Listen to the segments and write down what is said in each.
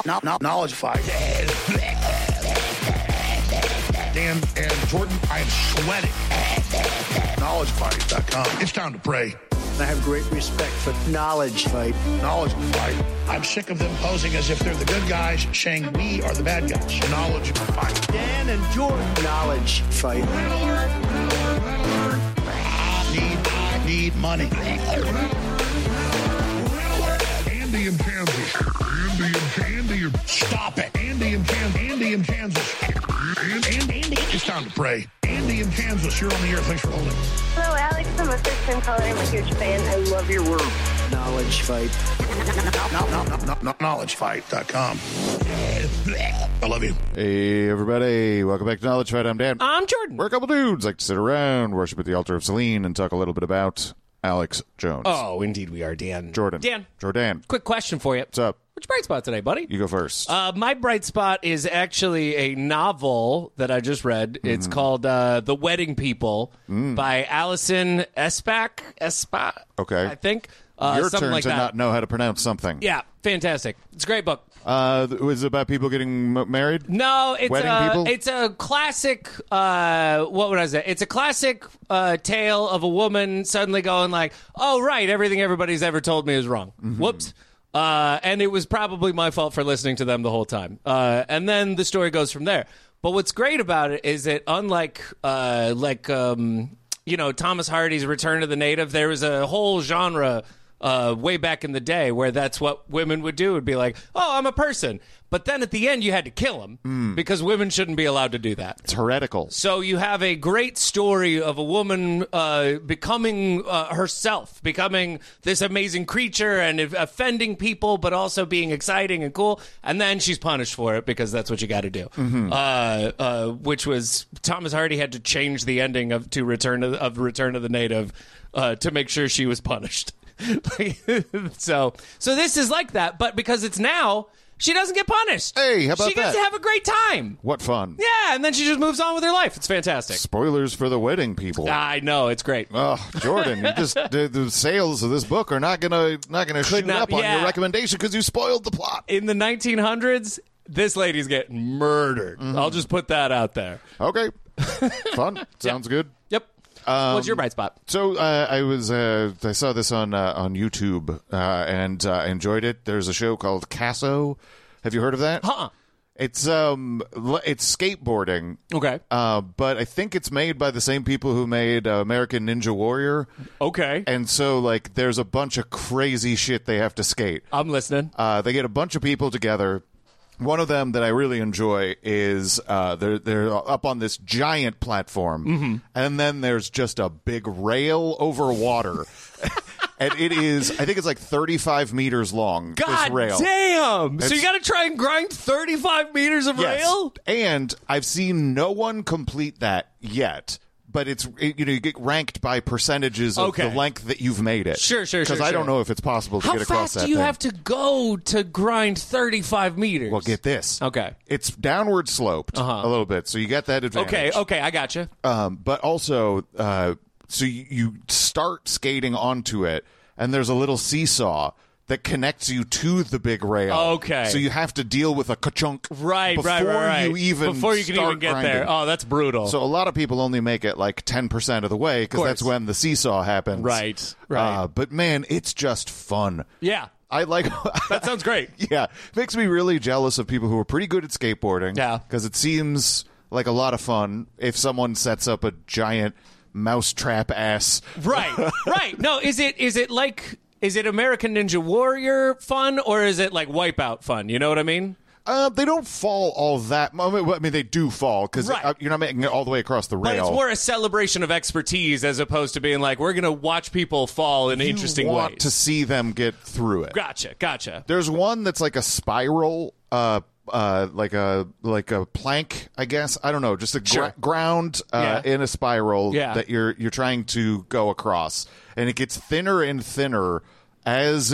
Knowledge fight. Dan and Jordan, I am sweating. KnowledgeFight.com. It's time to pray. I have great respect for Knowledge Fight. Knowledge Fight. I'm sick of them posing as if they're the good guys, saying we are the bad guys. Knowledge Fight. Dan and Jordan. Knowledge Fight. Need money. Andy in Kansas. Andy. Stop it. Andy in Kansas. Andy. It's time to pray. Andy in Kansas, you're on the air. Thanks for holding. Hello, Alex. I'm a first-time caller. I'm a huge fan. I love your work. Knowledge Fight. KnowledgeFight.com. I love you. Hey, everybody. Welcome back to Knowledge Fight. I'm Dan. I'm Jordan. We're a couple dudes like to sit around, worship at the altar of Celine, and talk a little bit about Alex Jones. Oh, indeed we are, Dan. Jordan. Dan. Quick question for you. What's up? What's your bright spot today, buddy? You go first. My bright spot is actually a novel that I just read. It's called The Wedding People by Alison Espach. Okay. I think. Your something turn like to that. not know how to pronounce something. Yeah, fantastic. It's a great book. Was it about people getting married? No, Wedding people? it's a classic, what would I say? It's a classic tale of a woman suddenly going like, oh, right, everything everybody's ever told me is wrong. Whoops. And it was probably my fault for listening to them the whole time. And then the story goes from there. But what's great about it is that unlike, Thomas Hardy's Return of the Native, there was a whole genre way back in the day where that's what women would do. Would be like, oh, I'm a person. But then at the end, you had to kill him because women shouldn't be allowed to do that. It's heretical. So you have a great story of a woman becoming herself, becoming this amazing creature and offending people, but also being exciting and cool. And then she's punished for it because that's what you got to do. Which was Thomas Hardy had to change the ending of Return of the Native to make sure she was punished. So this is like that, but because it's now, she doesn't get punished. Hey, how about she gets that? to have a great time. What fun. Yeah, and then she just moves on with her life. It's fantastic. Spoilers for The Wedding People. I know, it's great. Oh, Jordan, you just the sales of this book are not gonna shoot up on your recommendation because you spoiled the plot. In the 1900s, this lady's getting murdered. I'll just put that out there. Okay. Fun. Sounds good. Yep. What's your bright spot? So I saw this on YouTube and enjoyed it. There's a show called Casso. Have you heard of that? It's skateboarding. Okay. But I think it's made by the same people who made American Ninja Warrior. Okay. And so there's a bunch of crazy shit they have to skate. I'm listening. They get a bunch of people together. One of them that I really enjoy is they're up on this giant platform, and then there's just a big rail over water. And it is, I think it's 35 meters long, this rail. Damn! So you got to try and grind 35 meters of rail? And I've seen no one complete that yet. But you get ranked by percentages of the length that you've made it. Sure. Because I don't know if it's possible to get across that How fast do you have to go to grind 35 meters? Well, get this. Okay. It's downward sloped a little bit, so you get that advantage. Okay, I gotcha. But also, so you start skating onto it, and there's a little seesaw that connects you to the big rail. Okay. So you have to deal with a ka-chunk right. before you can even get grinding. there. Oh, that's brutal. So a lot of people only make it 10% of the way because that's when the seesaw happens. Right. But man, it's just fun. Yeah. I like that. Sounds great. Yeah. Makes me really jealous of people who are pretty good at skateboarding. Yeah. Because it seems like a lot of fun if someone sets up a giant mousetrap ass. Right. No, is it American Ninja Warrior fun, or is it like Wipeout fun? You know what I mean? They don't fall all that. I mean, they do fall because you're not making it all the way across the rail. But it's more a celebration of expertise as opposed to being like, we're going to watch people fall in interesting ways. You want to see them get through it. Gotcha. There's one that's like a spiral, like a plank, I guess. I don't know, just a ground in a spiral that you're trying to go across, and it gets thinner and thinner as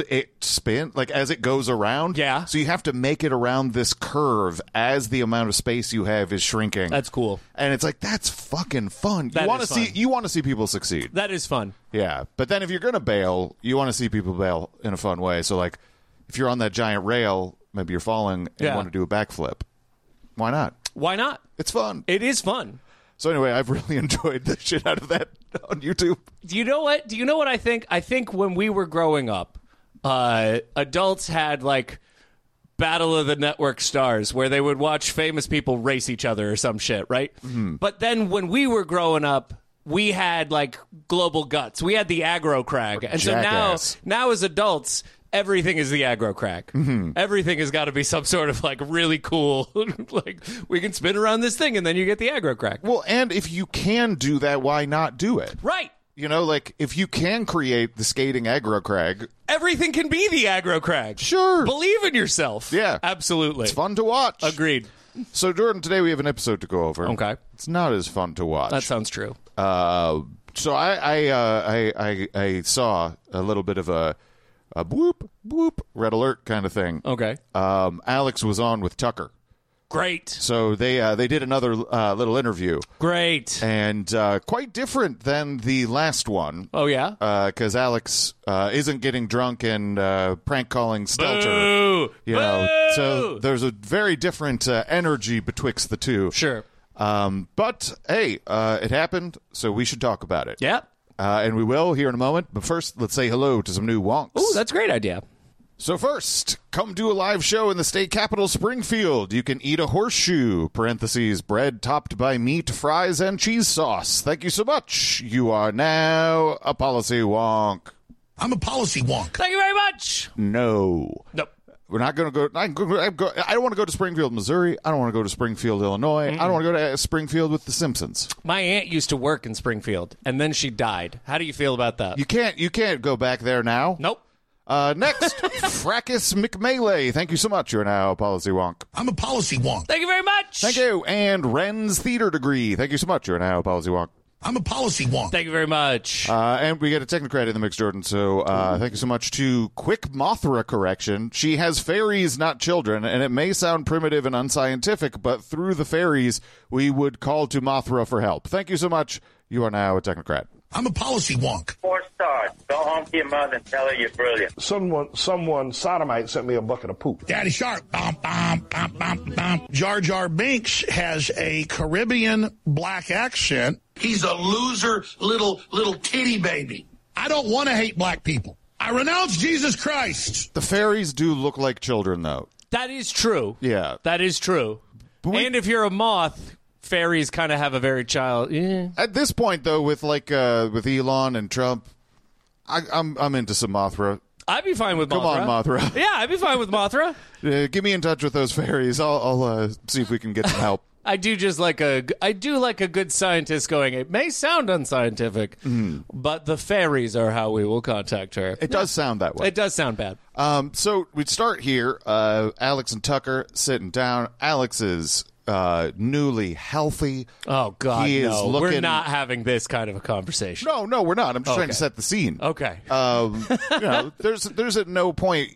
it goes around. Yeah. So you have to make it around this curve as the amount of space you have is shrinking. That's cool. And it's that's fucking fun. You want to see people succeed. That is fun. Yeah. But then if you're going to bail, you want to see people bail in a fun way. So if you're on that giant rail, maybe you're falling and want to do a backflip. Why not? Why not? It's fun. It is fun. So anyway, I've really enjoyed the shit out of that on YouTube. Do you know what I think? I think when we were growing up, adults had like Battle of the Network Stars where they would watch famous people race each other or some shit, right? Mm-hmm. But then when we were growing up, we had like Global Guts. We had the Aggro Crag. And Jackass. So now as adults, everything is the Aggro Crag. Mm-hmm. Everything has got to be some sort of like really cool, like we can spin around this thing and then you get the Aggro Crag. Well, and if you can do that, why not do it? Right. You know, like, if you can create the skating aggro crag... Everything can be the aggro crag. Sure. Believe in yourself. Yeah. Absolutely. It's fun to watch. Agreed. So, Jordan, today we have an episode to go over. Okay. It's not as fun to watch. That sounds true. So, I saw a little bit of a boop, boop, red alert kind of thing. Okay. Alex was on with Tucker. Great. So they did another little interview. Great. And quite different than the last one. Oh, yeah? Because Alex isn't getting drunk and prank calling Stelter. Boo! You know, so there's a very different energy betwixt the two. Sure. But, hey, it happened, so we should talk about it. Yeah. And we will here in a moment. But first, let's say hello to some new wonks. Oh, that's a great idea. So first, come do a live show in the state capital, Springfield. You can eat a horseshoe, parentheses, bread topped by meat, fries, and cheese sauce. Thank you so much. You are now a policy wonk. I'm a policy wonk. Thank you very much. No. Nope. We're not going to go. I don't want to go to Springfield, Missouri. I don't want to go to Springfield, Illinois. I don't want to go to Springfield with The Simpsons. My aunt used to work in Springfield, and then she died. How do you feel about that? You can't go back there now. Nope. Next, Fracas McMelee. Thank you so much. You're now a policy wonk. I'm a policy wonk. Thank you very much. Thank you. And Ren's Theater Degree. Thank you so much. You're now a policy wonk. I'm a policy wonk. Thank you very much. And we get a technocrat in the mix, Jordan. So thank you so much to Quick Mothra Correction. She has fairies, not children, and it may sound primitive and unscientific, but through the fairies, we would call to Mothra for help. Thank you so much. You are now a technocrat. I'm a policy wonk. 4 stars. Go home to your mother and tell her you're brilliant. Someone sodomite sent me a bucket of poop. Daddy Shark. Bum, bum, bum, bum, bum. Jar Jar Binks has a Caribbean black accent. He's a loser, little titty baby. I don't want to hate black people. I renounce Jesus Christ. The fairies do look like children, though. That is true. Yeah. That is true. And if you're a moth, fairies kind of have a very child. Yeah. At this point, though, with Elon and Trump, I'm into some Mothra. I'd be fine with Mothra. Come on, Mothra. Yeah, I'd be fine with Mothra. Get me in touch with those fairies. I'll see if we can get some help. I do like a good scientist going, it may sound unscientific, but the fairies are how we will contact her. It does sound that way. It does sound bad. So we'd start here. Alex and Tucker sitting down. Alex is newly healthy. Oh, God, he is no. looking... We're not having this kind of a conversation. No, we're not. I'm just trying to set the scene. Okay. There's at no point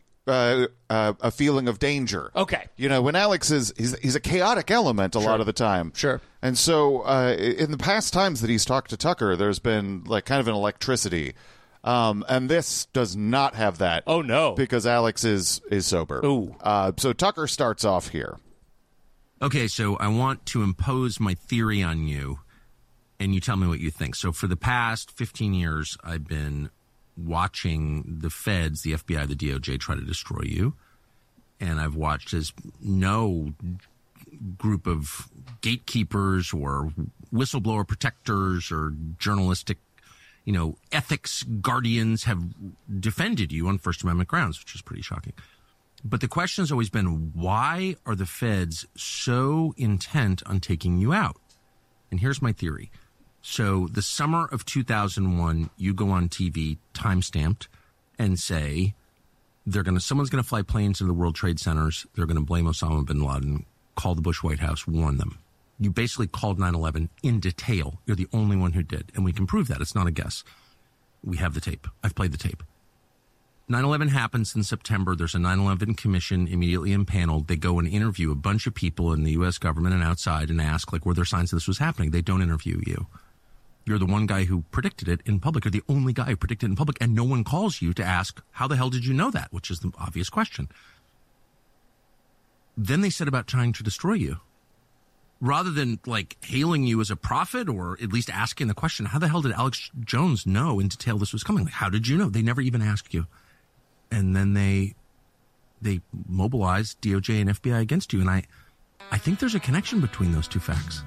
a feeling of danger. Okay. You know, when Alex he's a chaotic element a lot of the time. Sure. And so in the past times that he's talked to Tucker, there's been like kind of an electricity. And this does not have that. Oh, no. Because Alex is sober. Ooh. So Tucker starts off here. Okay, so I want to impose my theory on you, and you tell me what you think. So for the past 15 years, I've been watching the feds, the FBI, the DOJ, try to destroy you. And I've watched as no group of gatekeepers or whistleblower protectors or journalistic, ethics guardians have defended you on First Amendment grounds, which is pretty shocking. But the question has always been, why are the feds so intent on taking you out? And here's my theory. So the summer of 2001, you go on TV, time-stamped, and say someone's going to fly planes into the World Trade Centers. They're going to blame Osama bin Laden, call the Bush White House, warn them. You basically called 9/11 in detail. You're the only one who did. And we can prove that. It's not a guess. We have the tape. I've played the tape. 9/11 happens in September. There's a 9/11 commission immediately impaneled. They go and interview a bunch of people in the U.S. government and outside and ask, were there signs that this was happening? They don't interview you. You're the one guy who predicted it in public. You're the only guy who predicted it in public, and no one calls you to ask, how the hell did you know that? Which is the obvious question. then they set about trying to destroy you. Rather than, like, hailing you as a prophet or at least asking the question, how the hell did Alex Jones know in detail this was coming? Like, how did you know? They never even asked you. And then they mobilized DOJ and FBI against you. And I think there's a connection between those two facts.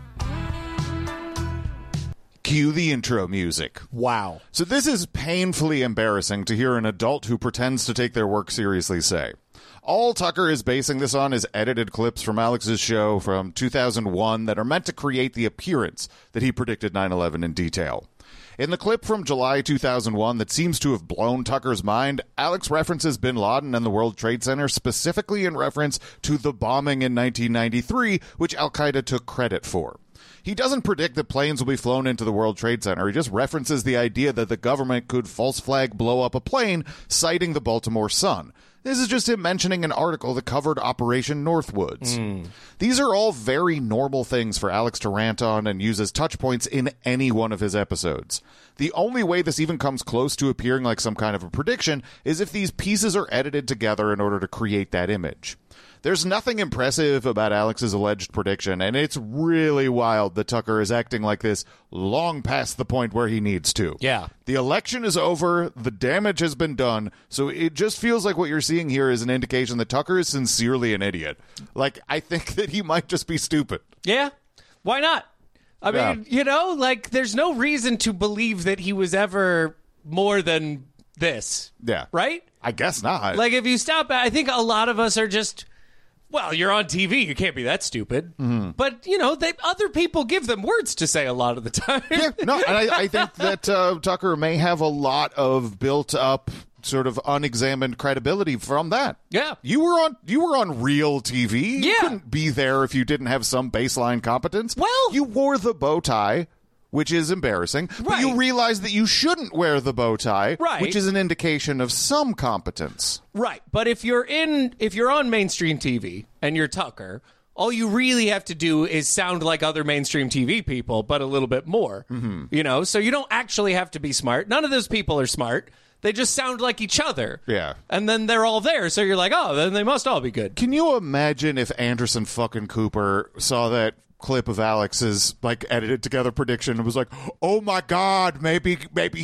Cue the intro music. Wow. So this is painfully embarrassing to hear an adult who pretends to take their work seriously say. All Tucker is basing this on is edited clips from Alex's show from 2001 that are meant to create the appearance that he predicted 9/11 in detail. In the clip from July 2001 that seems to have blown Tucker's mind, Alex references bin Laden and the World Trade Center specifically in reference to the bombing in 1993, which Al-Qaeda took credit for. He doesn't predict that planes will be flown into the World Trade Center. He just references the idea that the government could false flag blow up a plane, citing the Baltimore Sun. This is just him mentioning an article that covered Operation Northwoods. These are all very normal things for Alex to rant on and use as touch points in any one of his episodes. The only way this even comes close to appearing like some kind of a prediction is if these pieces are edited together in order to create that image. There's nothing impressive about Alex's alleged prediction, and it's really wild that Tucker is acting like this long past the point where he needs to. Yeah. The election is over, the damage has been done, so it just feels like what you're seeing here is an indication that Tucker is sincerely an idiot. Like, I think that he might just be stupid. Yeah. Why not? I mean, you know, like, there's no reason to believe that he was ever more than this. Yeah. Right? I guess not. Like, if you stop, I think a lot of us are just... Well, you're on TV. You can't be that stupid. Mm-hmm. But, you know, other people give them words to say a lot of the time. Yeah, no, and I think that Tucker may have a lot of built-up sort of unexamined credibility from that. Yeah. You were on real TV. Yeah. You couldn't be there if you didn't have some baseline competence. Well... You wore the bow tie, which is embarrassing, but you realize that you shouldn't wear the bow tie, which is an indication of some competence. Right, but if you're on mainstream TV and you're Tucker, all you really have to do is sound like other mainstream TV people, but a little bit more. Mm-hmm. You know, so you don't actually have to be smart. None of those people are smart. They just sound like each other. Yeah. And then they're all there, so you're like, oh, then they must all be good. Can you imagine if Anderson fucking Cooper saw that clip of Alex's like edited together prediction and was like, oh my god, maybe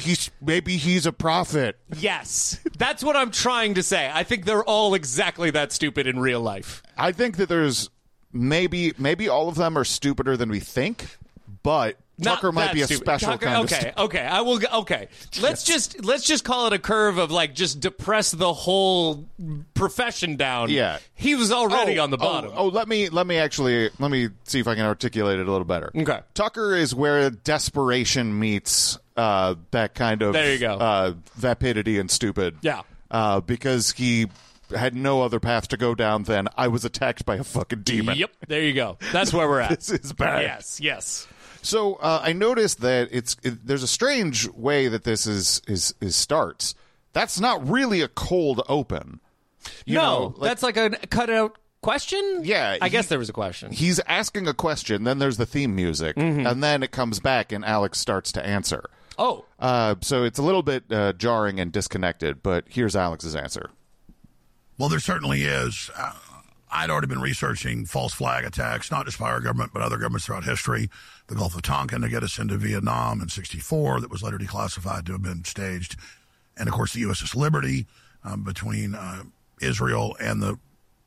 he's a prophet? Yes, that's what I'm trying to say. I think they're all exactly that stupid in real life. I think that there's maybe all of them are stupider than we think, but Tucker might be a special kind of stupid. Okay, I will. Okay, let's just call it a curve of like just depress the whole profession down. Yeah, he was already on the bottom. Let me see if I can articulate it a little better. Okay, Tucker is where desperation meets that kind of there you go vapidity and stupid. Yeah, because he had no other path to go down than I was attacked by a fucking demon. Yep, there you go. That's where we're at. This is bad. Yes. So I noticed that there's a strange way that this is starts. That's not really a cold open. That's like a cutout question? Yeah. I guess there was a question. He's asking a question, then there's the theme music, and then it comes back and Alex starts to answer. Oh. So it's a little bit jarring and disconnected, but here's Alex's answer. Well, there certainly is. I'd already been researching false flag attacks, not just by our government, but other governments throughout history. The Gulf of Tonkin to get us into Vietnam in '64 that was later declassified to have been staged. And, of course, the USS Liberty between Israel and the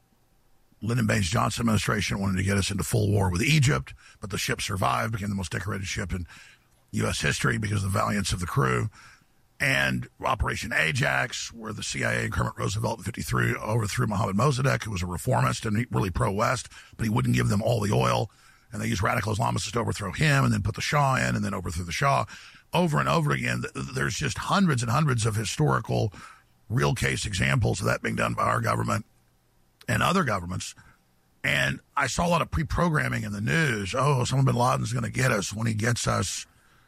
Lyndon Baines Johnson administration wanted to get us into full war with Egypt, but the ship survived, became the most decorated ship in U.S. history because of the valiance of the crew. And Operation Ajax, where the CIA and Kermit Roosevelt in 1953 overthrew Mohammad Mossadegh, who was a reformist and really pro-West, but he wouldn't give them all the oil. And they used radical Islamists to overthrow him and then put the Shah in and then overthrew the Shah. Over and over again, there's just hundreds and hundreds of historical, real-case examples of that being done by our government and other governments. And I saw a lot of pre-programming in the news. Oh, Osama bin Laden's going to get us. When he gets us,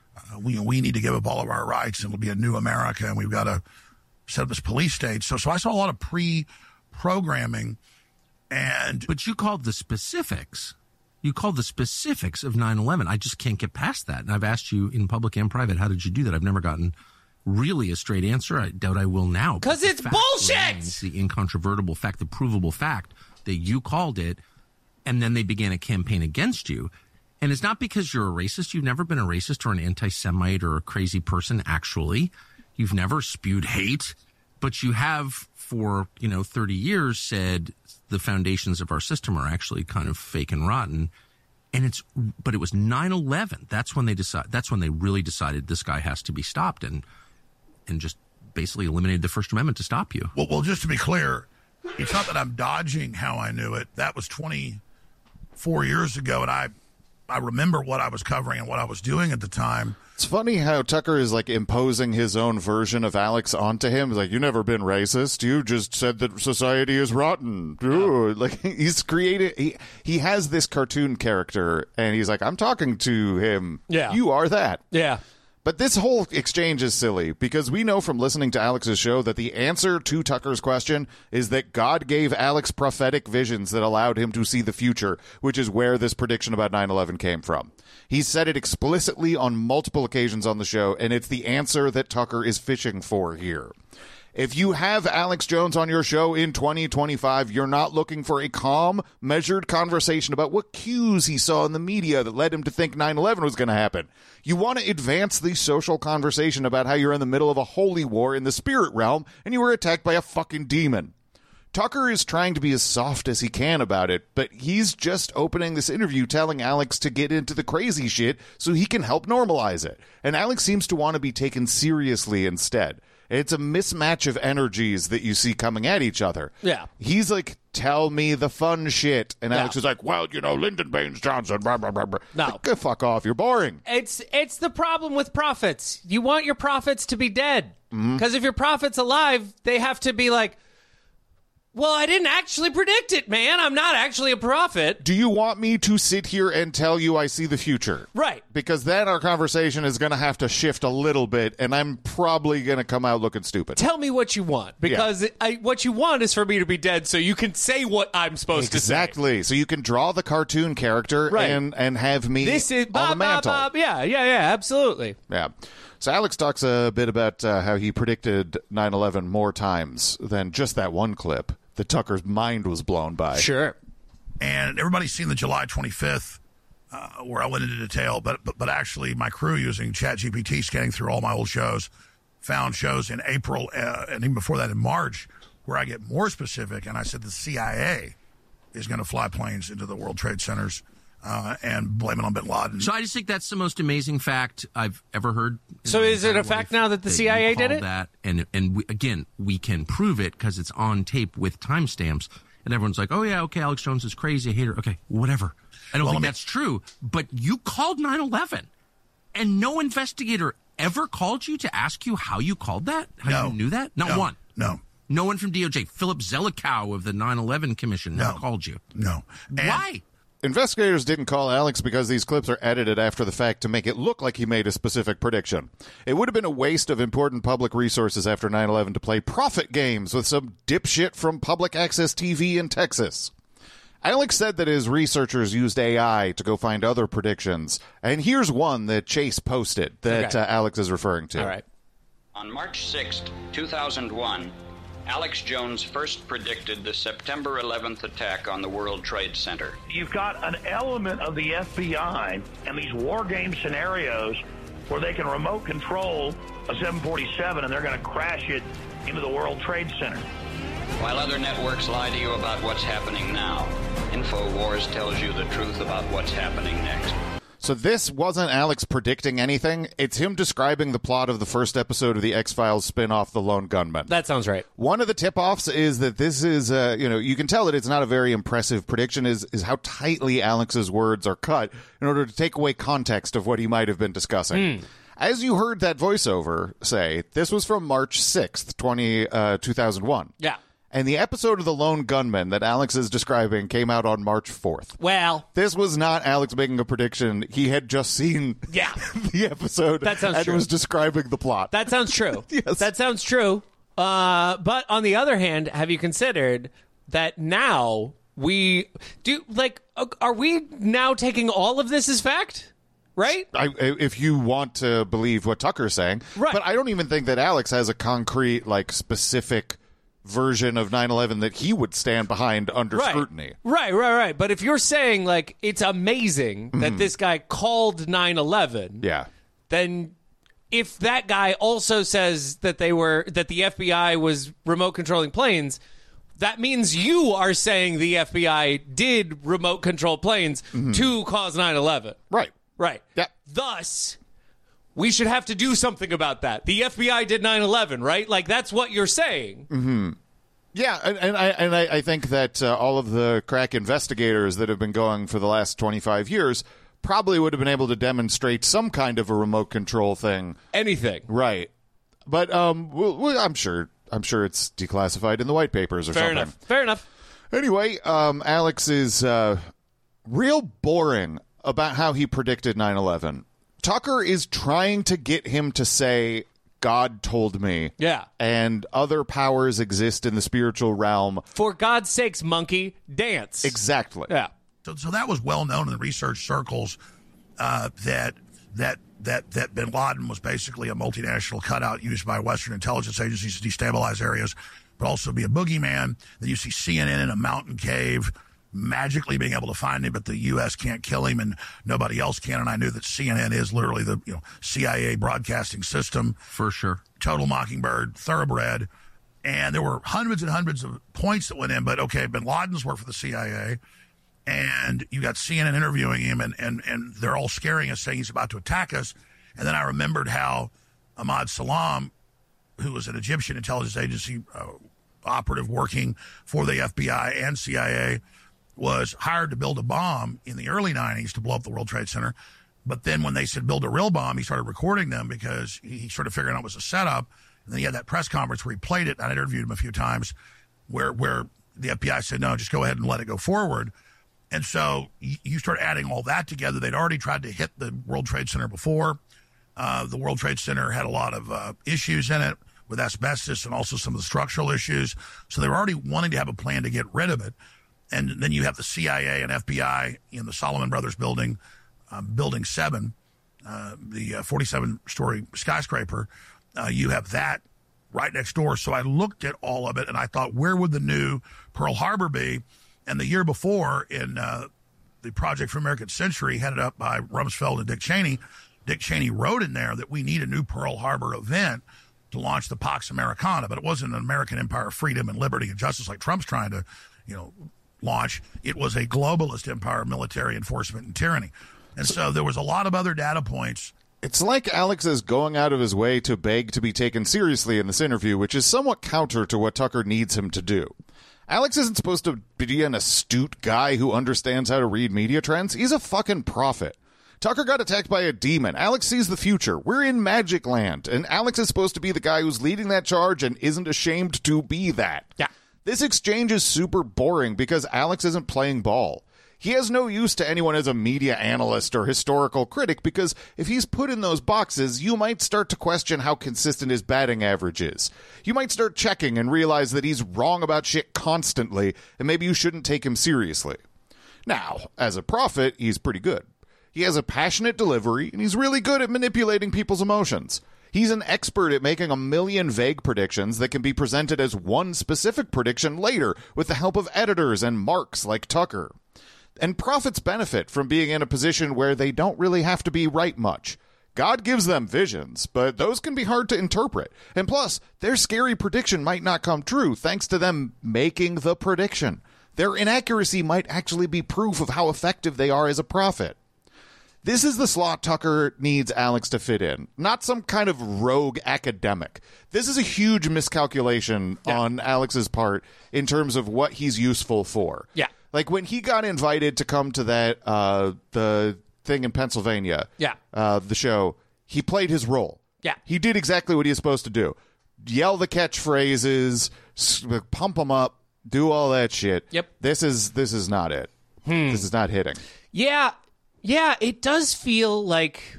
we need to give up all of our rights, and it'll be a new America, and we've got to set up this police state. So I saw a lot of pre-programming. But you called the specifics. You called the specifics of 9/11. I just can't get past that. And I've asked you in public and private, how did you do that? I've never gotten really a straight answer. I doubt I will now. Because it's bullshit! The incontrovertible fact, the provable fact that you called it, and then they began a campaign against you. And it's not because you're a racist. You've never been a racist or an anti-Semite or a crazy person, actually. You've never spewed hate. But you have, for 30 years, said the foundations of our system are actually kind of fake and rotten. But it was 9/11. That's when they really decided this guy has to be stopped and just basically eliminated the First Amendment to stop you. Well, just to be clear, it's not that I'm dodging how I knew it. That was 24 years ago, and I remember what I was covering and what I was doing at the time. It's funny how Tucker is like imposing his own version of Alex onto him. He's like, "You never been racist. You just said that society is rotten." Ooh. Like he's created. He has this cartoon character, and he's like, "I'm talking to him. Yeah, you are that." Yeah. But this whole exchange is silly because we know from listening to Alex's show that the answer to Tucker's question is that God gave Alex prophetic visions that allowed him to see the future, which is where this prediction about 9/11 came from. He said it explicitly on multiple occasions on the show, and it's the answer that Tucker is fishing for here. If you have Alex Jones on your show in 2025, you're not looking for a calm, measured conversation about what cues he saw in the media that led him to think 9/11 was going to happen. You want to advance the social conversation about how you're in the middle of a holy war in the spirit realm and you were attacked by a fucking demon. Tucker is trying to be as soft as he can about it, but he's just opening this interview telling Alex to get into the crazy shit so he can help normalize it. And Alex seems to want to be taken seriously instead. It's a mismatch of energies that you see coming at each other. Yeah. He's like, tell me the fun shit. And Alex is like, well, Lyndon Baines Johnson, blah, blah, blah, blah. No. Like, go fuck off. You're boring. It's the problem with prophets. You want your prophets to be dead. Because if your prophet's alive, they have to be like, well, I didn't actually predict it, man. I'm not actually a prophet. Do you want me to sit here and tell you I see the future? Right. Because then our conversation is going to have to shift a little bit, and I'm probably going to come out looking stupid. Tell me what you want, because what you want is for me to be dead so you can say what I'm supposed to say. Exactly. So you can draw the cartoon character and have me on the mantle. Yeah, absolutely. Yeah. So Alex talks a bit about how he predicted 9/11 more times than just that one clip that Tucker's mind was blown by. Sure. And everybody's seen the July 25th, where I went into detail, but actually my crew using ChatGPT, scanning through all my old shows, found shows in April and even before that in March where I get more specific, and I said the CIA is going to fly planes into the World Trade Centers and blame it on bin Laden. So I just think that's the most amazing fact I've ever heard. So is it a fact now that the CIA did it? That, and we can prove it because it's on tape with timestamps. And everyone's like, oh, yeah, okay, Alex Jones is crazy, I hate her. Okay, whatever. I don't think that's true. But you called 9/11, and no investigator ever called you to ask you how you called that? How you knew that? Not one. No. No one from DOJ. Philip Zelikow of the 9/11 Commission never called you. No. Why? Investigators didn't call Alex because these clips are edited after the fact to make it look like he made a specific prediction. It would have been a waste of important public resources after 9/11 to play profit games with some dipshit from public access TV in Texas. Alex said that his researchers used AI to go find other predictions, and here's one that Chase posted that Alex is referring to. All right. On March 6th, 2001, Alex Jones first predicted the September 11th attack on the World Trade Center. You've got an element of the FBI and these war game scenarios where they can remote control a 747 and they're going to crash it into the World Trade Center. While other networks lie to you about what's happening now, InfoWars tells you the truth about what's happening next. So this wasn't Alex predicting anything. It's him describing the plot of the first episode of the X-Files spin-off, The Lone Gunman. That sounds right. One of the tip-offs is that this is, you can tell that it's not a very impressive prediction, is how tightly Alex's words are cut in order to take away context of what he might have been discussing. As you heard that voiceover say, this was from March 6th, 2001. Yeah. And the episode of The Lone Gunman that Alex is describing came out on March 4th. Well, this was not Alex making a prediction. He had just seen the episode that sounds and true. was describing the plot. That sounds true. Yes. That sounds true. But on the other hand, have you considered that now are we now taking all of this as fact? Right? If you want to believe what Tucker's saying. Right. But I don't even think that Alex has a concrete, specific version of 9/11 that he would stand behind under scrutiny. Right. But if you're saying, like, it's amazing that this guy called 9/11, then if that guy also says that the FBI was remote controlling planes, that means you are saying the FBI did remote control planes to cause 9/11. Right. Yeah. Thus, we should have to do something about that. The FBI did 9/11, right? Like, that's what you're saying. Mm-hmm. Yeah, and I think that all of the crack investigators that have been going for the last 25 years probably would have been able to demonstrate some kind of a remote control thing. Anything. Right. But I'm sure it's declassified in the white papers or something. Fair enough. Anyway, Alex is real boring about how he predicted 9/11. Tucker is trying to get him to say, God told me. Yeah. And other powers exist in the spiritual realm. For God's sakes, monkey, dance. Exactly. Yeah. So that was well known in the research circles that bin Laden was basically a multinational cutout used by Western intelligence agencies to destabilize areas, but also be a boogeyman. Then you see CNN in a mountain cave magically being able to find him, but the U.S. can't kill him and nobody else can. And I knew that CNN is literally the CIA broadcasting system. For sure. Total Mockingbird, thoroughbred. And there were hundreds and hundreds of points that went in, but okay, bin Laden's worked for the CIA. And you got CNN interviewing him, and they're all scaring us, saying he's about to attack us. And then I remembered how Ahmad Salam, who was an Egyptian intelligence agency operative working for the FBI and CIA, was hired to build a bomb in the early 90s to blow up the World Trade Center. But then when they said build a real bomb, he started recording them because he started figuring out it was a setup. And then he had that press conference where he played it, and I interviewed him a few times, where the FBI said, no, just go ahead and let it go forward. And so you start adding all that together. They'd already tried to hit the World Trade Center before. The World Trade Center had a lot of issues in it with asbestos and also some of the structural issues. So they were already wanting to have a plan to get rid of it. And then you have the CIA and FBI in the Solomon Brothers building, Building 7, the 47-story skyscraper. You have that right next door. So I looked at all of it, and I thought, where would the new Pearl Harbor be? And the year before, in the Project for American Century, headed up by Rumsfeld and Dick Cheney wrote in there that we need a new Pearl Harbor event to launch the Pax Americana. But it wasn't an American empire of freedom and liberty and justice like Trump's trying to, launch. It was a globalist empire of military enforcement and tyranny. And so there was a lot of other data points. It's like Alex is going out of his way to beg to be taken seriously in this interview, which is somewhat counter to what Tucker needs him to do. Alex isn't supposed to be an astute guy who understands how to read media trends. He's a fucking prophet. Tucker got attacked by a demon. Alex sees the future. We're in Magic Land, and Alex is supposed to be the guy who's leading that charge and isn't ashamed to be that. Yeah. This exchange is super boring because Alex isn't playing ball. He has no use to anyone as a media analyst or historical critic because if he's put in those boxes, you might start to question how consistent his batting average is. You might start checking and realize that he's wrong about shit constantly, and maybe you shouldn't take him seriously. Now, as a prophet, he's pretty good. He has a passionate delivery, and he's really good at manipulating people's emotions. He's an expert at making a million vague predictions that can be presented as one specific prediction later with the help of editors and marks like Tucker. And prophets benefit from being in a position where they don't really have to be right much. God gives them visions, but those can be hard to interpret. And plus, their scary prediction might not come true thanks to them making the prediction. Their inaccuracy might actually be proof of how effective they are as a prophet. This is the slot Tucker needs Alex to fit in, not some kind of rogue academic. This is a huge miscalculation on Alex's part in terms of what he's useful for. Yeah. Like when he got invited to come to that the thing in Pennsylvania, the show, he played his role. Yeah. He did exactly what he was supposed to do. Yell the catchphrases, pump them up, do all that shit. Yep. This is not it. This is not hitting. Yeah. Yeah, it does feel like...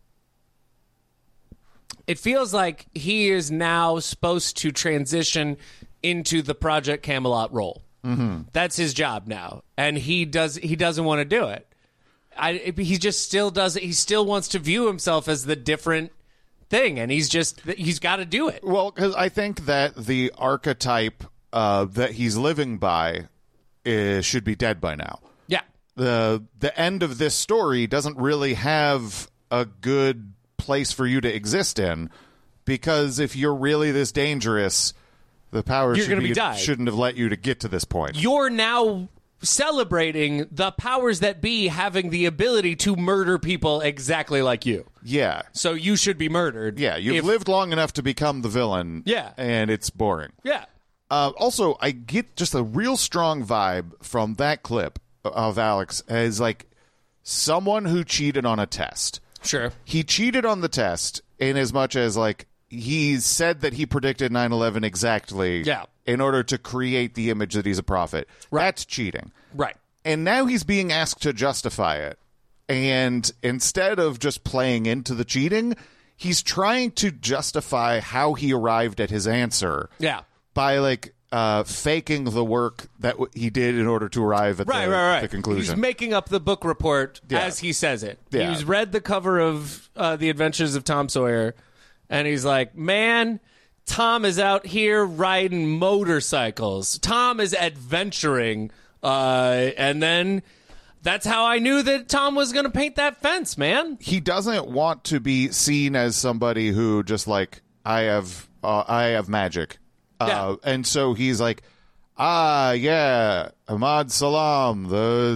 It feels like he is now supposed to transition into the Project Camelot role. Mm-hmm. That's his job now, and he doesn't want to do it. He just still does it. He still wants to view himself as the different thing, and he's got to do it. Well, because I think that the archetype that he's living by should be dead by now. Yeah. The end of this story doesn't really have a good place for you to exist in, because if you're really this dangerous, the powers shouldn't have let you to get to this point. You're now celebrating the powers that be having the ability to murder people exactly like you. Yeah. So you should be murdered. Yeah, you've lived long enough to become the villain. Yeah. And it's boring. Yeah. Also, I get just a real strong vibe from that clip of Alex as like someone who cheated on a test. Sure. He cheated on the test in as much as like he said that he predicted 9/11 exactly in order to create the image that he's a prophet. Right. That's cheating. Right. And now he's being asked to justify it. And instead of just playing into the cheating, he's trying to justify how he arrived at his answer. Yeah. By like faking the work that he did in order to arrive at the conclusion. He's making up the book report as he says it. Yeah. He's read the cover of The Adventures of Tom Sawyer, and he's like, man, Tom is out here riding motorcycles. Tom is adventuring. And then that's how I knew that Tom was going to paint that fence, man. He doesn't want to be seen as somebody who just like, I have magic. And so he's like, Ahmad Salam, the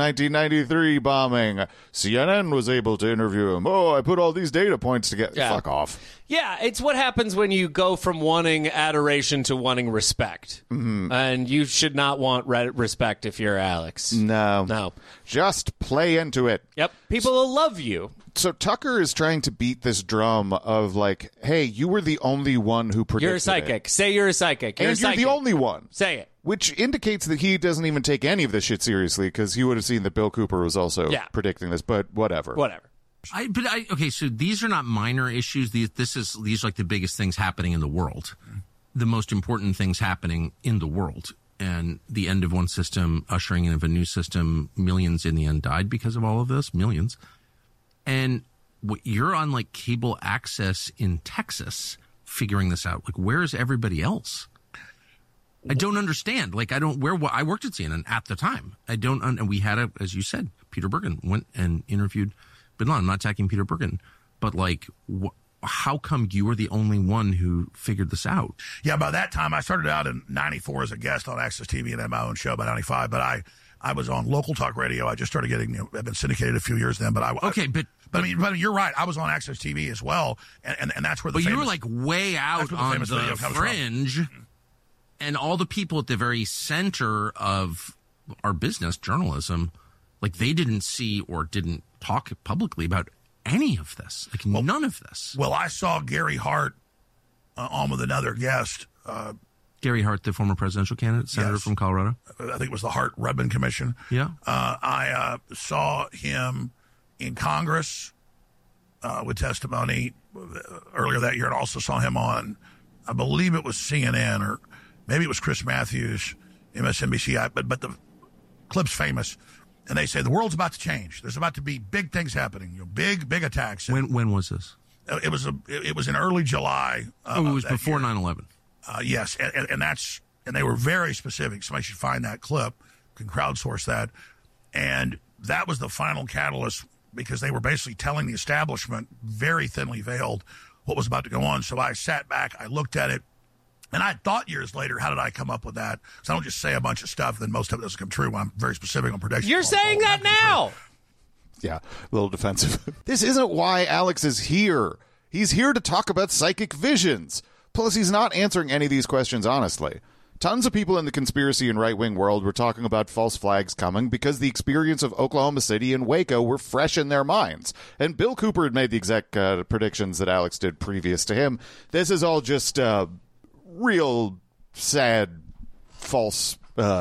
1993 bombing. CNN was able to interview him. Oh, I put all these data points together. Yeah. Fuck off. Yeah, it's what happens when you go from wanting adoration to wanting respect. Mm-hmm. And you should not want respect if you're Alex. No. Just play into it. Yep. People will love you. So Tucker is trying to beat this drum of like, hey, you were the only one who predicted You're a psychic. Say you're a psychic. You're the only one. Say it. Which indicates that he doesn't even take any of this shit seriously, because he would have seen that Bill Cooper was also predicting this, but whatever. Okay, so these are not minor issues. These are like the biggest things happening in the world. The most important things happening in the world. And the end of one system, ushering in of a new system. Millions in the end died because of all of this. Millions. And you're on like cable access in Texas figuring this out. Like, where is everybody else? I don't understand. Like, I worked at CNN at the time. And we had as you said, Peter Bergen went and interviewed Bin Laden. I'm not attacking Peter Bergen, but like, how come you were the only one who figured this out? Yeah, by that time, I started out in 94 as a guest on Access TV and had my own show by 95, but I was on local talk radio. I just started getting, I've been syndicated a few years then, but I mean, you're right. I was on Access TV as well, and that's where the you were like way out on the fringe, and all the people at the very center of our business, journalism, like they didn't see or didn't talk publicly about any of this, like none of this. Well, I saw Gary Hart on with another guest. Gary Hart, the former presidential candidate, senator from Colorado. I think it was the Hart-Rubin Commission. Yeah. I saw him in Congress with testimony earlier that year, and also saw him on, I believe it was CNN, or maybe it was Chris Matthews, MSNBC, but the clip's famous. And they say the world's about to change. There's about to be big things happening, big attacks. When was this? It was in early July. It was before 9/11. Yes, and they were very specific. Somebody should find that clip, can crowdsource that, and that was the final catalyst, because they were basically telling the establishment, very thinly veiled, what was about to go on. So I sat back, I looked at it, and I thought years later, how did I come up with that? So I don't just say a bunch of stuff, then most of it doesn't come true. I'm very specific on predictions. You're saying that now! Yeah, a little defensive. This isn't why Alex is here. He's here to talk about psychic visions. Plus, he's not answering any of these questions honestly. Tons of people in the conspiracy and right-wing world were talking about false flags coming because the experience of Oklahoma City and Waco were fresh in their minds. And Bill Cooper had made the exact predictions that Alex did previous to him. This is all just real sad false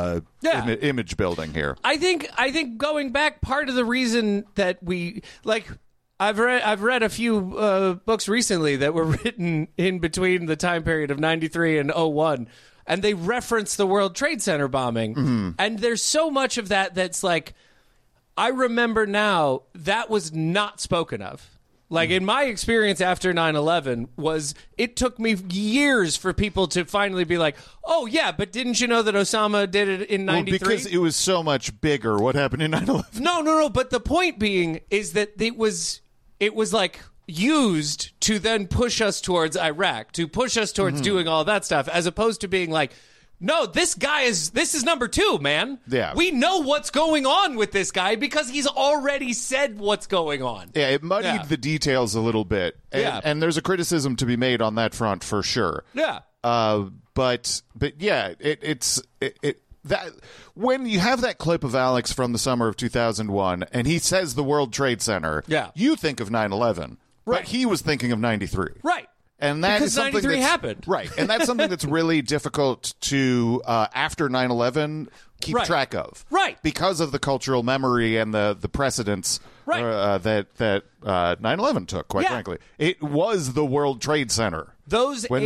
image building here. I think going back, part of the reason that we like, I've read a few books recently that were written in between the time period of 93 and 01, and they reference the World Trade Center bombing. Mm-hmm. And there's so much of that that's like, I remember now that was not spoken of. Like, in my experience after 9/11 was it took me years for people to finally be like, oh, yeah, but didn't you know that Osama did it in 93? Well, because it was so much bigger. What happened in 9/11? No. But the point being is that it was like used to then push us towards Iraq, to push us towards doing all that stuff, as opposed to being like, no, this is number 2, man. Yeah. We know what's going on with this guy because he's already said what's going on. Yeah, it muddied the details a little bit. And, and there's a criticism to be made on that front for sure. Yeah. But yeah, it's that when you have that clip of Alex from the summer of 2001 and he says the World Trade Center, you think of 9/11. Right. But he was thinking of 93. Right. And that because is something 93 happened. Right. And that's something that's really difficult to, after 9/11, keep track of. Right. Because of the cultural memory and the precedents that 9/11 took, quite frankly. It was the World Trade Center. Those 8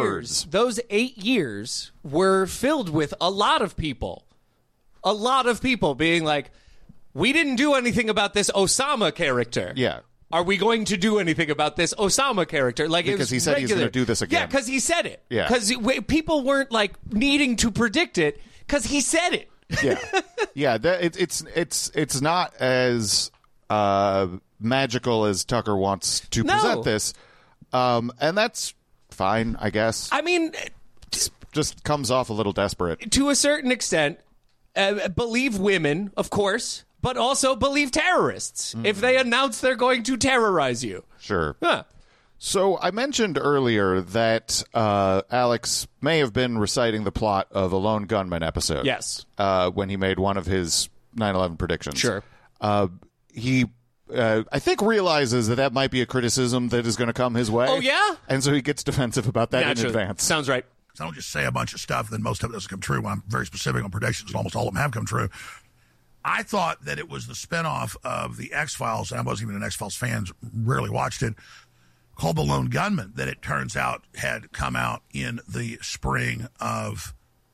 years were filled with a lot of people being like, we didn't do anything about this Osama character. Yeah. Are we going to do anything about this Osama character? Like, because he said he's going to do this again. Yeah, because he said it. Yeah. Because people weren't like needing to predict it because he said it. Yeah, yeah. It's not as magical as Tucker wants to present this, and that's fine, I guess. I mean, just comes off a little desperate to a certain extent. Believe women, of course. But also believe terrorists if they announce they're going to terrorize you. Sure. So I mentioned earlier that Alex may have been reciting the plot of a Lone Gunman episode. Yes. When he made one of his 9/11 predictions. Sure. He, I think, realizes that might be a criticism that is going to come his way. Oh, yeah? And so he gets defensive about that in advance. Sounds right. So I don't just say a bunch of stuff, then most of it doesn't come true. When I'm very specific on predictions, and almost all of them have come true. I thought that it was the spinoff of the X-Files, and I wasn't even an X-Files fan, rarely watched it, called The Lone Gunman, that it turns out had come out in the spring of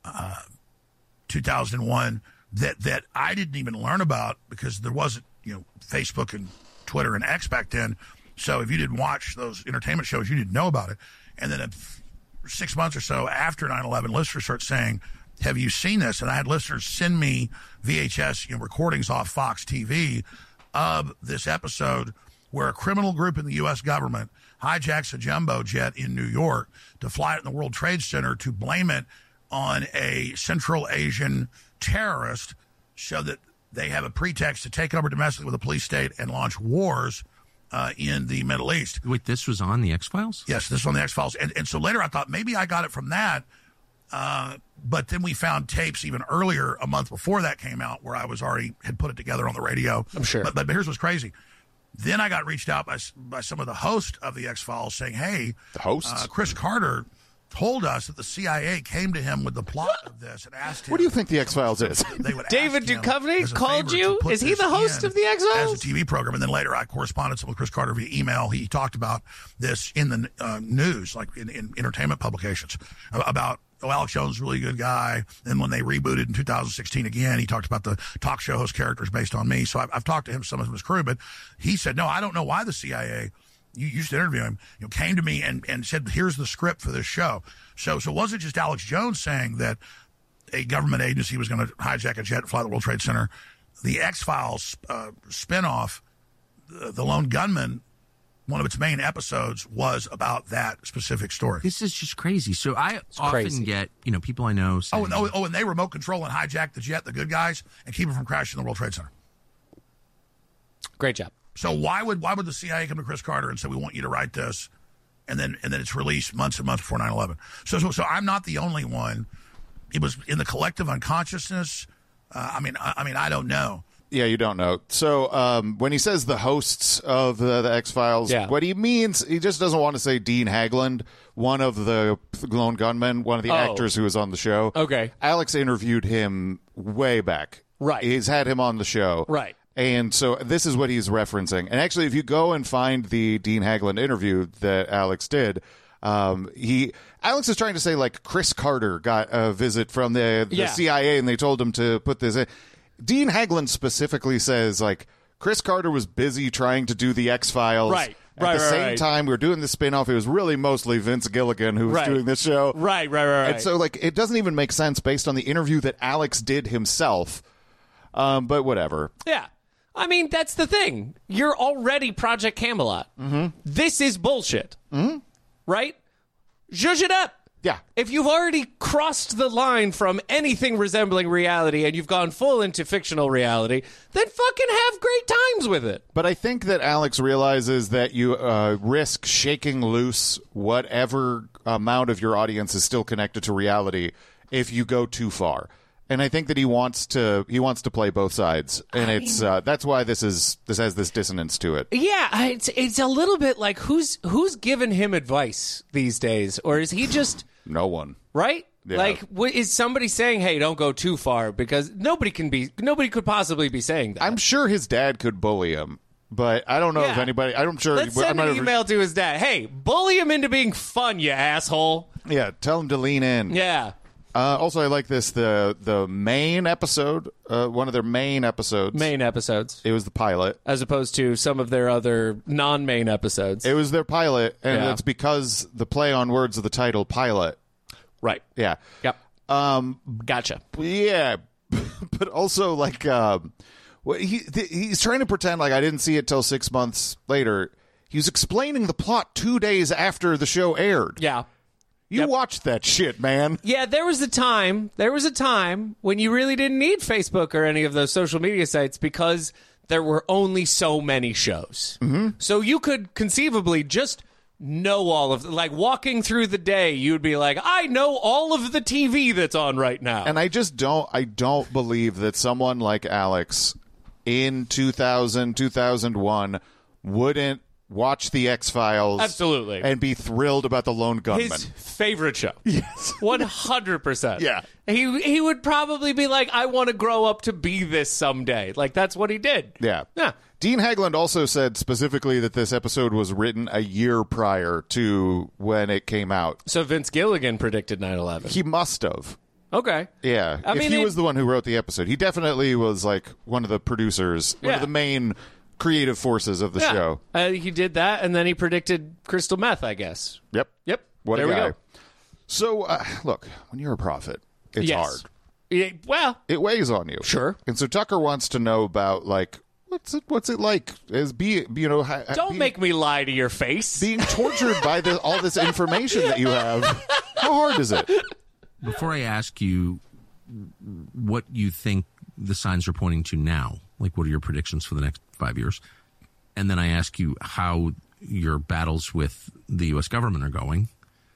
2001 that I didn't even learn about because there wasn't, Facebook and Twitter and X back then. So if you didn't watch those entertainment shows, you didn't know about it. And then 6 months or so after 9/11, listeners start saying, have you seen this? And I had listeners send me VHS recordings off Fox TV of this episode where a criminal group in the U.S. government hijacks a jumbo jet in New York to fly it in the World Trade Center to blame it on a Central Asian terrorist so that they have a pretext to take over domestically with a police state and launch wars in the Middle East. Wait, this was on the X-Files? Yes, this was on the X-Files. And so later I thought maybe I got it from that. But then we found tapes even earlier, a month before that came out, where I had put it together on the radio. I'm sure. But here's what's crazy. Then I got reached out by some of the hosts of the X-Files saying, hey, the hosts? Chris Carter told us that the CIA came to him with the plot of this and asked him. What do you think the X-Files is? David Duchovny called you? Is he the host of the X-Files? As a TV program. And then later I corresponded with Chris Carter via email. He talked about this in the news, like in entertainment publications, about Alex Jones is a really good guy. And when they rebooted in 2016 again, he talked about the talk show host characters based on me. So I've talked to him, some of his crew, but he said, no, I don't know why the CIA, you used to interview him, came to me and said, here's the script for this show. So it wasn't just Alex Jones saying that a government agency was going to hijack a jet and fly the World Trade Center. The X-Files spinoff, The Lone Gunman, one of its main episodes was about that specific story. This is just crazy. So I often get, people I know saying... and they remote control and hijack the jet, the good guys, and keep it from crashing the World Trade Center. Great job. So why would the CIA come to Chris Carter and say, we want you to write this, and then it's released months and months before 9/11? So I'm not the only one. It was in the collective unconsciousness. I don't know. Yeah, you don't know. So when he says the hosts of the X-Files, what he means, he just doesn't want to say Dean Haglund, one of the Lone Gunmen, one of the actors who was on the show. Okay. Alex interviewed him way back. Right. He's had him on the show. Right. And so this is what he's referencing. And actually, if you go and find the Dean Haglund interview that Alex did, Alex is trying to say, like, Chris Carter got a visit from the CIA and they told him to put this in. Dean Haglund specifically says, like, Chris Carter was busy trying to do the X-Files. Right. At the same time, we were doing the spinoff. It was really mostly Vince Gilligan who was doing this show. Right. And so, like, it doesn't even make sense based on the interview that Alex did himself. But whatever. Yeah. I mean, that's the thing. You're already Project Camelot. Mm-hmm. This is bullshit. Mm-hmm. Right? Zhuzh it up. Yeah. If you've already crossed the line from anything resembling reality and you've gone full into fictional reality, then fucking have great times with it. But I think that Alex realizes that you risk shaking loose whatever amount of your audience is still connected to reality if you go too far. And I think that he wants to play both sides, and that's why this has this dissonance to it. Yeah, it's a little bit like who's given him advice these days, or is he just no one? Right? Yeah. Like, is somebody saying, "Hey, don't go too far," because nobody could possibly be saying that. I'm sure his dad could bully him, but I don't know if anybody. I'm sure. Let's send an email to his dad. Hey, bully him into being fun, you asshole. Yeah, tell him to lean in. Yeah. Also, I like this, the main episode, one of their main episodes. Main episodes. It was the pilot. As opposed to some of their other non-main episodes. It was their pilot, and it's because the play on words of the title, pilot. Right. Yeah. Yep. Gotcha. Yeah. But also, like, he's trying to pretend like I didn't see it till 6 months later. He was explaining the plot 2 days after the show aired. Yeah. You watched that shit, man. Yeah, there was a time when you really didn't need Facebook or any of those social media sites because there were only so many shows. Mm-hmm. So you could conceivably just know all of like walking through the day, you'd be like, I know all of the TV that's on right now. And I don't believe that someone like Alex in 2001 wouldn't watch the X-Files absolutely and be thrilled about the Lone Gunman. His favorite show. Yes. 100%. Yeah. He would probably be like, I want to grow up to be this someday. Like, that's what he did. Yeah. Yeah. Dean Haglund also said specifically that this episode was written a year prior to when it came out. So Vince Gilligan predicted 9/11. He must have. Okay. Yeah. If he was the one who wrote the episode. He definitely was like one of the producers, one of the main creative forces of the show. He did that, and then he predicted crystal meth, I guess. Yep. What there a guy. We go. So, look, when you're a prophet, it's hard. Yeah, well, it weighs on you. Sure. And so Tucker wants to know about, like, what's it like as don't make me lie to your face. Being tortured by all this information that you have. How hard is it? Before I ask you what you think the signs are pointing to now, like what are your predictions for the next 5 years? And then I ask you how your battles with the U.S. government are going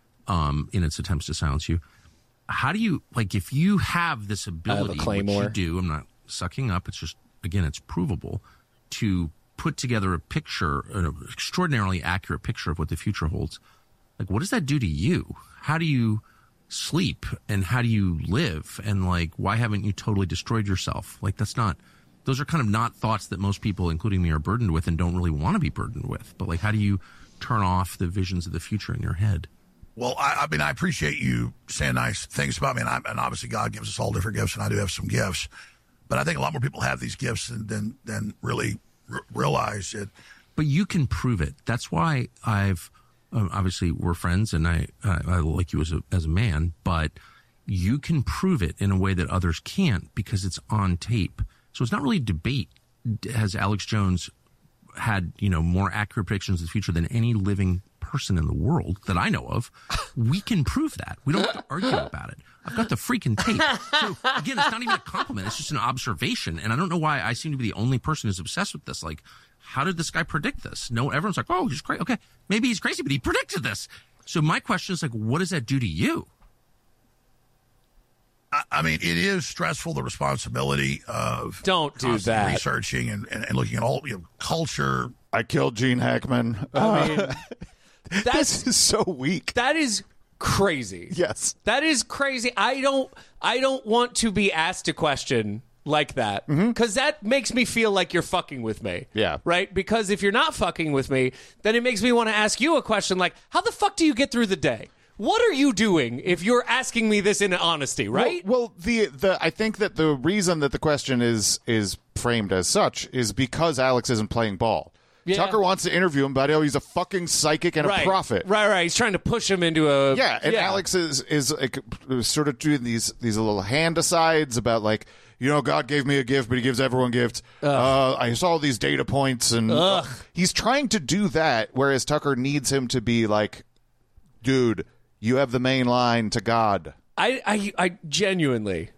in its attempts to silence you. How do you, like, if you have this ability, which you do, I'm not sucking up, it's just, again, it's provable, to put together a picture, an extraordinarily accurate picture of what the future holds, like, what does that do to you? How do you sleep and how do you live? And, like, why haven't you totally destroyed yourself? Like, those are kind of not thoughts that most people, including me, are burdened with and don't really want to be burdened with. But, like, how do you turn off the visions of the future in your head? Well, I mean, I appreciate you saying nice things about me, and obviously God gives us all different gifts, and I do have some gifts. But I think a lot more people have these gifts than really realize it. But you can prove it. That's why I've obviously we're friends, and I like you as a man. But you can prove it in a way that others can't because it's on tape. So it's not really debate. Has Alex Jones had more accurate predictions of the future than any living person in the world that I know of? We can prove that. We don't have to argue about it. I've got the freaking tape. So again, it's not even a compliment. It's just an observation. And I don't know why I seem to be the only person who's obsessed with this. Like, how did this guy predict this? No, everyone's like, oh, he's crazy. Okay, maybe he's crazy, but he predicted this. So my question is, like, what does that do to you? I mean, it is stressful, the responsibility of researching and looking at all culture. I killed Gene Hackman. I mean, this is so weak. That is crazy. Yes, that is crazy. I don't want to be asked a question like that because that makes me feel like you're fucking with me. Yeah, right. Because if you're not fucking with me, then it makes me want to ask you a question like, how the fuck do you get through the day? What are you doing if you're asking me this in honesty, right? Well, I think that the reason that the question is framed as such is because Alex isn't playing ball. Tucker wants to interview him, but he's a fucking psychic and a prophet. Right. He's trying to push him into a... Yeah, and Alex is like, sort of doing these little hand asides about, like, God gave me a gift, but he gives everyone gifts. I saw all these data points, and he's trying to do that, whereas Tucker needs him to be like, dude, you have the main line to God. I genuinely,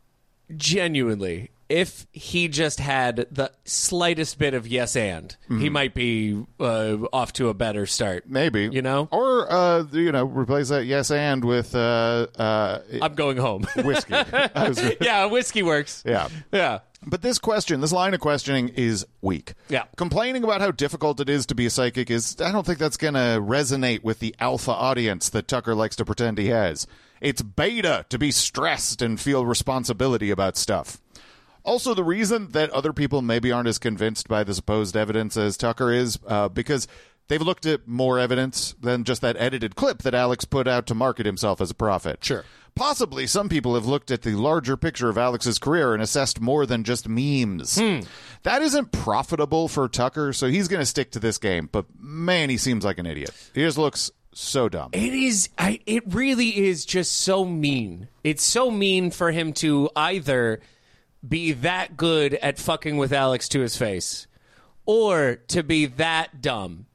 if he just had the slightest bit of yes and, he might be off to a better start. Maybe. Or, replace that yes and with... I'm going home. Whiskey. Yeah, whiskey works. Yeah. But this line of questioning is weak. Yeah. Complaining about how difficult it is to be a psychic I don't think that's going to resonate with the alpha audience that Tucker likes to pretend he has. It's beta to be stressed and feel responsibility about stuff. Also, the reason that other people maybe aren't as convinced by the supposed evidence as Tucker is because they've looked at more evidence than just that edited clip that Alex put out to market himself as a prophet. Sure. Possibly some people have looked at the larger picture of Alex's career and assessed more than just memes. That isn't profitable for Tucker, so he's going to stick to this game. But, man, he seems like an idiot. He just looks so dumb. It really is just so mean. It's so mean for him to either be that good at fucking with Alex to his face or to be that dumb.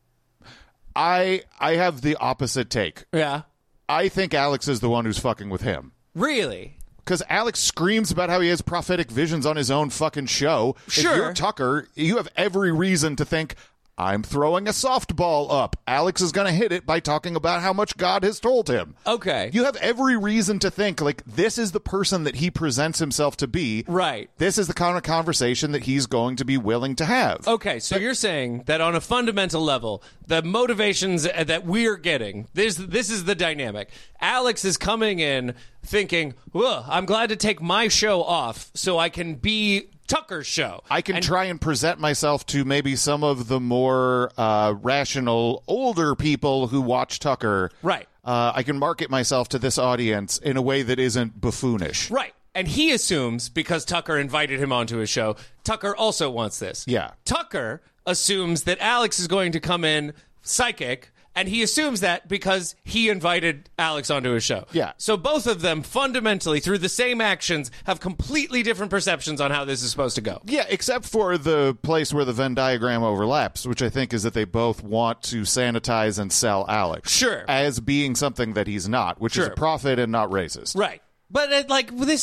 I have the opposite take. Yeah. I think Alex is the one who's fucking with him. Really? Because Alex screams about how he has prophetic visions on his own fucking show. Sure. If you're Tucker, you have every reason to think, I'm throwing a softball up. Alex is going to hit it by talking about how much God has told him. Okay. You have every reason to think, like, this is the person that he presents himself to be. Right. This is the kind of conversation that he's going to be willing to have. Okay, so you're saying that on a fundamental level, the motivations that we're getting, this is the dynamic. Alex is coming in thinking, I'm glad to take my show off so I can be Tucker's show. I can try and present myself to maybe some of the more rational older people who watch Tucker. Right. I can market myself to this audience in a way that isn't buffoonish. Right. And he assumes, because Tucker invited him onto his show, Tucker also wants this. Yeah. Tucker assumes that Alex is going to come in psychic, and he assumes that because he invited Alex onto his show. Yeah. So both of them, fundamentally, through the same actions, have completely different perceptions on how this is supposed to go. Yeah, except for the place where the Venn diagram overlaps, which I think is that they both want to sanitize and sell Alex. Sure. As being something that he's not, which is a prophet and not racist. Right. But, this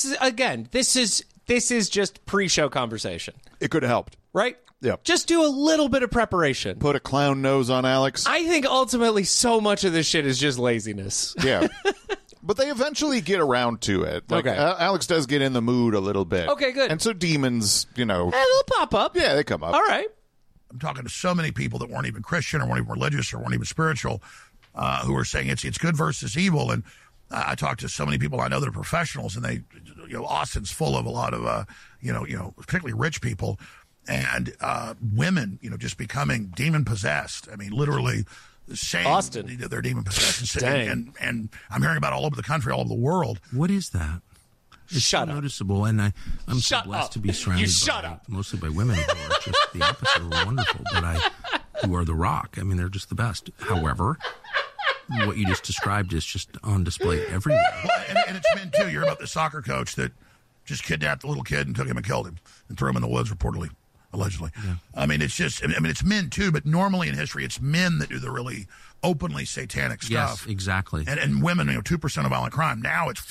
is just pre-show conversation. It could have helped. Right? Yep. Just do a little bit of preparation. Put a clown nose on Alex. I think ultimately so much of this shit is just laziness. Yeah. But they eventually get around to it. Like, okay. Alex does get in the mood a little bit. Okay, good. And so demons, they'll pop up. Yeah, they come up. All right. I'm talking to so many people that weren't even Christian or weren't even religious or weren't even spiritual who are saying it's good versus evil. And I talked to so many people I know that are professionals, and they, Austin's full of a lot of, particularly rich people. And women, just becoming demon possessed. I mean, literally saying Austin, they're demon possessed. And I'm hearing about it all over the country, all over the world. What is that? It's Shut so up. noticeable, and I'm so blessed to be surrounded mostly by women who are just the opposite of wonderful, who are the rock. I mean, they're just the best. However, what you just described is just on display everywhere. Well, and it's men, too. You're about the soccer coach that just kidnapped a little kid and took him and killed him and threw him in the woods, reportedly. Allegedly. Yeah. I mean, it's men too, but normally in history, it's men that do the really openly satanic stuff. Yes, exactly. And women, 2% of violent crime. Now it's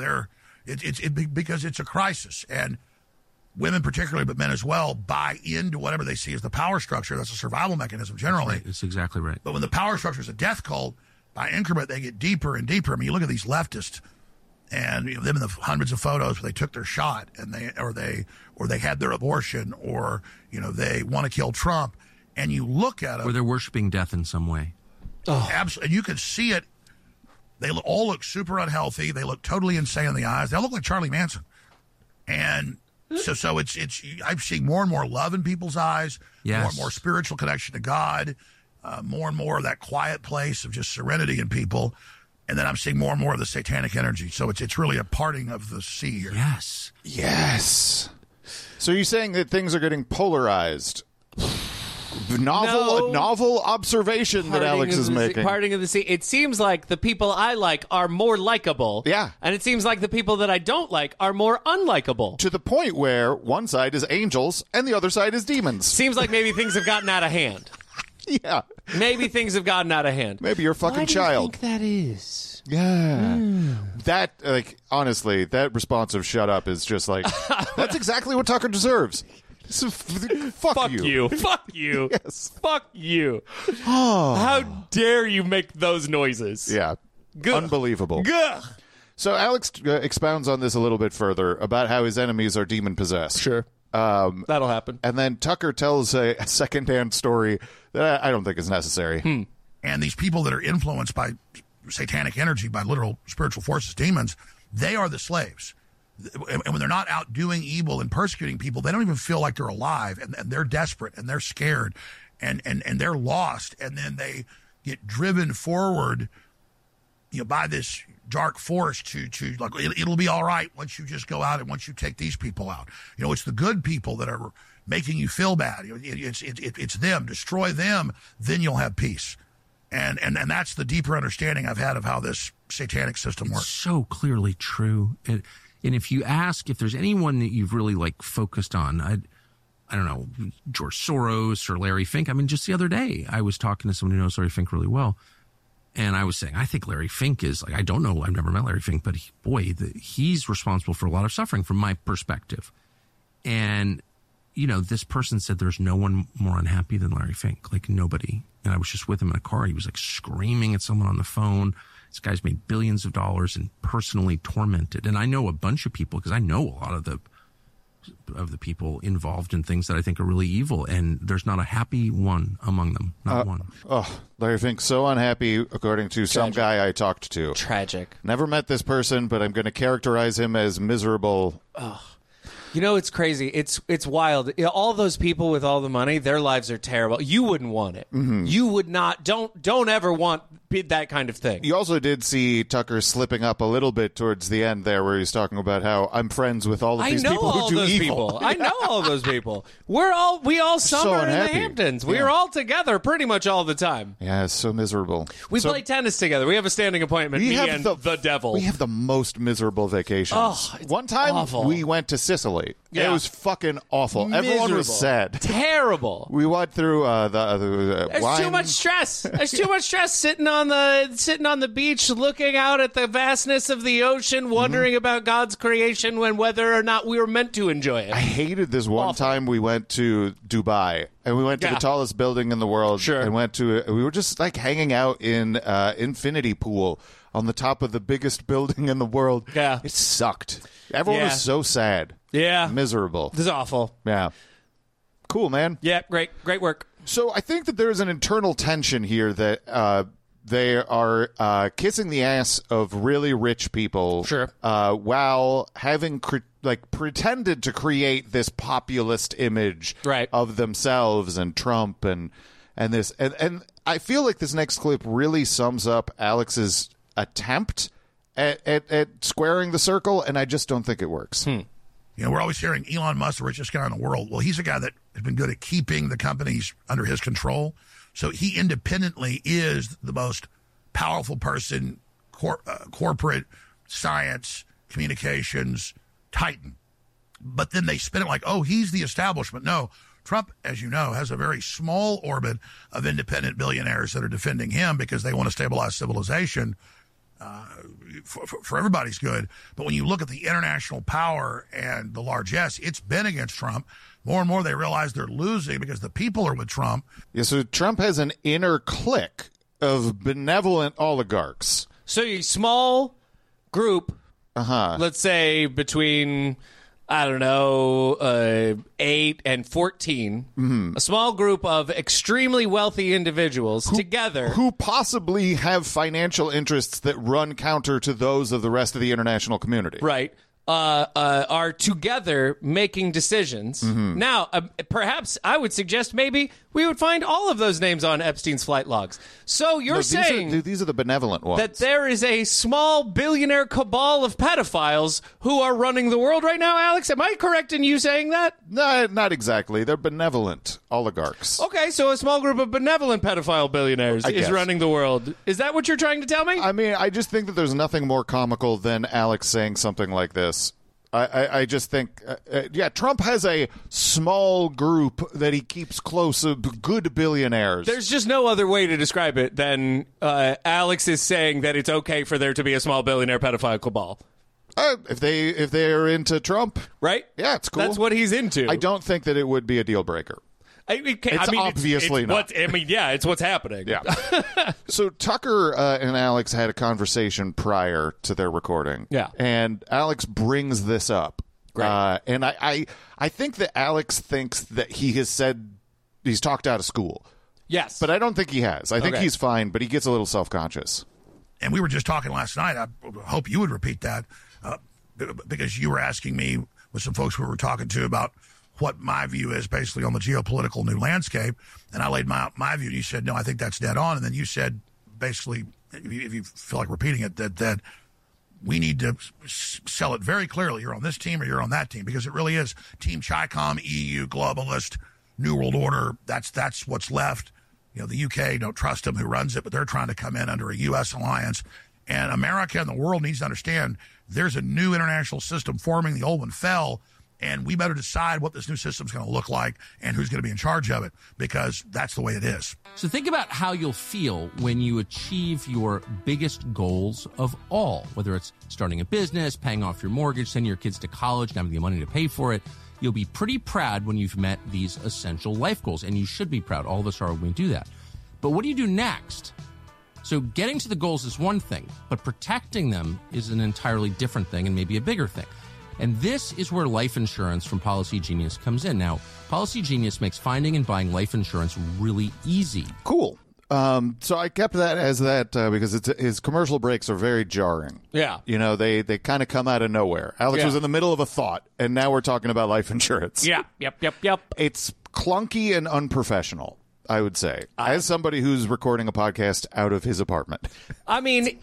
because it's a crisis. And women particularly, but men as well, buy into whatever they see as the power structure. That's a survival mechanism generally. That's exactly right. But when the power structure is a death cult, by increment, they get deeper and deeper. I mean, you look at these leftists, and them in the hundreds of photos where they took their shot and they had their abortion, or they want to kill Trump, and you look at them, or they're worshiping death in some way. Oh, absolutely, and you can see it. They all look super unhealthy. They look totally insane in the eyes. They all look like Charlie Manson, and so it's. I'm seeing more and more love in people's eyes. Yes. More and more spiritual connection to God. More and more of that quiet place of just serenity in people. And then I'm seeing more and more of the satanic energy. So it's really a parting of the sea here. Yes. Yes. So you're saying that things are getting polarized? Novel observation that Alex is making. Parting of the sea. It seems like the people I like are more likable. Yeah. And it seems like the people that I don't like are more unlikable. To the point where one side is angels and the other side is demons. Seems like maybe things have gotten out of hand. Yeah. Maybe things have gotten out of hand. Maybe you're a fucking child. Why do you think that is? Yeah. That, honestly, that response of shut up is just like, that's exactly what Tucker deserves. So, fuck you. Fuck you. Yes. Fuck you. How dare you make those noises? Yeah. Gah. Unbelievable. Gah. So Alex expounds on this a little bit further about how his enemies are demon-possessed. Sure. That'll happen. And then Tucker tells a second-hand story that I don't think is necessary. And these people that are influenced by satanic energy, by literal spiritual forces, demons, they are the slaves. And when they're not out doing evil and persecuting people, they don't even feel like they're alive, and they're desperate, and they're scared, and they're lost, and then they get driven forward, by this dark force to like it'll be all right once you just go out and once you take these people out. It's the good people that are making you feel bad. It's them. Destroy them, then you'll have peace. And that's the deeper understanding I've had of how this satanic system works. It's so clearly true. And if you ask if there's anyone that you've really focused on, I don't know, George Soros or Larry Fink. I mean, just the other day, I was talking to someone who knows Larry Fink really well. And I was saying, I think Larry Fink is I don't know, I've never met Larry Fink, but he's responsible for a lot of suffering from my perspective. And, this person said there's no one more unhappy than Larry Fink, nobody. And I was just with him in a car. He was screaming at someone on the phone. This guy's made billions of dollars and personally tormented. And I know a bunch of people because I know a lot of the people involved in things that I think are really evil. And there's not a happy one among them. Not one. Oh, Larry Fink, so unhappy, according to some guy I talked to. Tragic. Never met this person, but I'm going to characterize him as miserable. Oh. It's crazy. It's wild. All those people with all the money, their lives are terrible. You wouldn't want it. Mm-hmm. You would not. Don't ever want that kind of thing. You also did see Tucker slipping up a little bit towards the end there, where he's talking about how I'm friends with all of these people who do evil. I know all those people. We all summer in the Hamptons. We are all together pretty much all the time. Yeah, it's so miserable. We play tennis together. We have a standing appointment. Me and the devil. We have the most miserable vacations. Oh, one time awful. we went to Sicily. Yeah. It was fucking awful. Miserable. Everyone was sad. Terrible. We went through the There's wine. too much stress. There's too much stress sitting on the beach, looking out at the vastness of the ocean, wondering about God's creation and whether or not we were meant to enjoy it. I hated this one time we went to Dubai. And we went to the tallest building in the world. Sure. And we were just hanging out in Infinity Pool on the top of the biggest building in the world. Yeah. It sucked. Everyone was so sad. Yeah. Miserable. This is awful. Yeah. Cool, man. Yeah, great work. So I think that there's an internal tension here that they are kissing the ass of really rich people. Sure. While having pretended to create this populist image of themselves and Trump and this. And I feel like this next clip really sums up Alex's attempt at squaring the circle, and I just don't think it works. We're always hearing Elon Musk, the richest guy in the world. Well, he's a guy that has been good at keeping the companies under his control. So he independently is the most powerful person, corporate, science, communications, titan. But then they spin it like, oh, he's the establishment. No, Trump, as you know, has a very small orbit of independent billionaires that are defending him because they want to stabilize civilization for everybody's good. But when you look at the international power and the largesse, it's been against Trump. More and more they realize they're losing because the people are with Trump. Yeah, so Trump has an inner clique of benevolent oligarchs. So a small group, let's say between, 8 and 14, a small group of extremely wealthy individuals together. Who possibly have financial interests that run counter to those of the rest of the international community. Right. are together making decisions. Now, perhaps I would suggest maybe we would find all of those names on Epstein's flight logs. So you're saying these are the benevolent ones. that there is a small billionaire cabal of pedophiles who are running the world right now, Alex? Am I correct in you saying that? No, not exactly. They're benevolent oligarchs. Okay, so a small group of benevolent pedophile billionaires is running the world. Is that what you're trying to tell me? I mean, I just think that there's nothing more comical than Alex saying something like this. I just think, Trump has a small group that he keeps close of good billionaires. There's just no other way to describe it than Alex is saying that it's okay for there to be a small billionaire pedophile cabal. If they're into Trump, right? Yeah, it's cool. That's what he's into. I don't think that it would be a deal breaker. Obviously not. It's what's happening. Yeah. So Tucker and Alex had a conversation prior to their recording. Yeah. And Alex brings this up. Great. And I think that Alex thinks that he has said he's talked out of school. Yes. But I don't think he has. I think he's fine, but he gets a little self-conscious. And we were just talking last night. I hope you would repeat that because you were asking me with some folks we were talking to about what my view is basically on the geopolitical new landscape. And I laid my view, and you said, no, I think that's dead on. And then you said, basically, if you feel like repeating it, that we need to sell it very clearly. You're on this team or you're on that team, because it really is Team Chi-Com, EU, globalist, New World Order. That's what's left. You know, the UK, don't trust them who runs it, but they're trying to come in under a U.S. alliance. And America and the world needs to understand there's a new international system forming. The old one fell. And we better decide what this new system's going to look like and who's going to be in charge of it, because that's the way it is. So think about how you'll feel when you achieve your biggest goals of all, whether it's starting a business, paying off your mortgage, sending your kids to college, having the money to pay for it. You'll be pretty proud when you've met these essential life goals, and you should be proud. All of us are when we do that. But what do you do next? So getting to the goals is one thing, but protecting them is an entirely different thing and maybe a bigger thing. And this is where life insurance from Policy Genius comes in. Now, Policy Genius makes finding and buying life insurance really easy. Cool. So I kept that as that because his commercial breaks are very jarring. Yeah. You know, they kind of come out of nowhere. Alex was in the middle of a thought, and now we're talking about life insurance. Yeah. Yep. It's clunky and unprofessional, I would say, as somebody who's recording a podcast out of his apartment. I mean,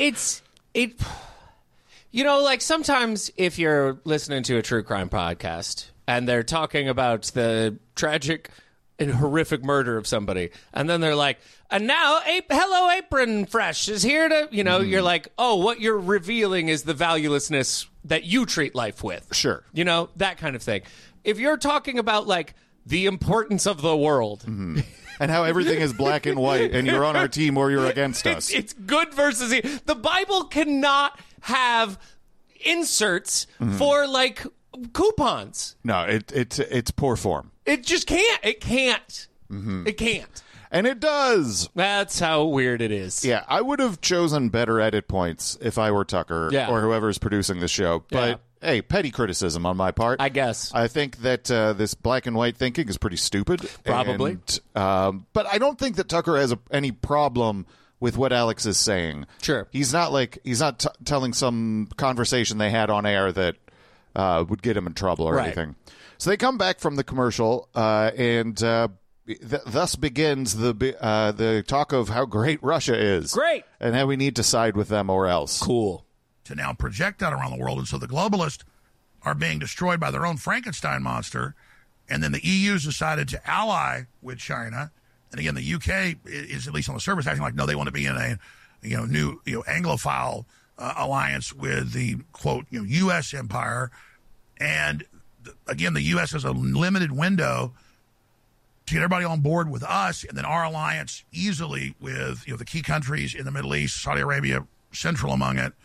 you know, like sometimes if you're listening to a true crime podcast and they're talking about the tragic and horrific murder of somebody, and then they're like, and now Hello Apron Fresh is here to, you know, you're like, oh, what you're revealing is the valuelessness that you treat life with. Sure. You know, that kind of thing. If you're talking about like the importance of the world. And how everything is black and white, and you're on our team or you're against us. It's good versus evil. The Bible cannot have inserts for like coupons. No, it's poor form. It just can't. It can't. It can't. And it does. That's how weird it is. Yeah, I would have chosen better edit points if I were Tucker or whoever's producing the show. But hey, petty criticism on my part. I guess. I think that this black and white thinking is pretty stupid. Probably. And, but I don't think that Tucker has any problem with what Alex is saying. Sure. He's not telling some conversation they had on air that would get him in trouble or anything. So they come back from the commercial, and thus begins the talk of how great Russia is. Great. And how we need to side with them or else. Cool. To now project that around the world. And so the globalists are being destroyed by their own Frankenstein monster. And then the EU's decided to ally with China. And again, the UK is, at least on the surface, acting like, no, they want to be in a new Anglophile alliance with the, quote, U.S. empire. And again, the U.S. has a limited window to get everybody on board with us, and then our alliance easily with the key countries in the Middle East, Saudi Arabia, central among it,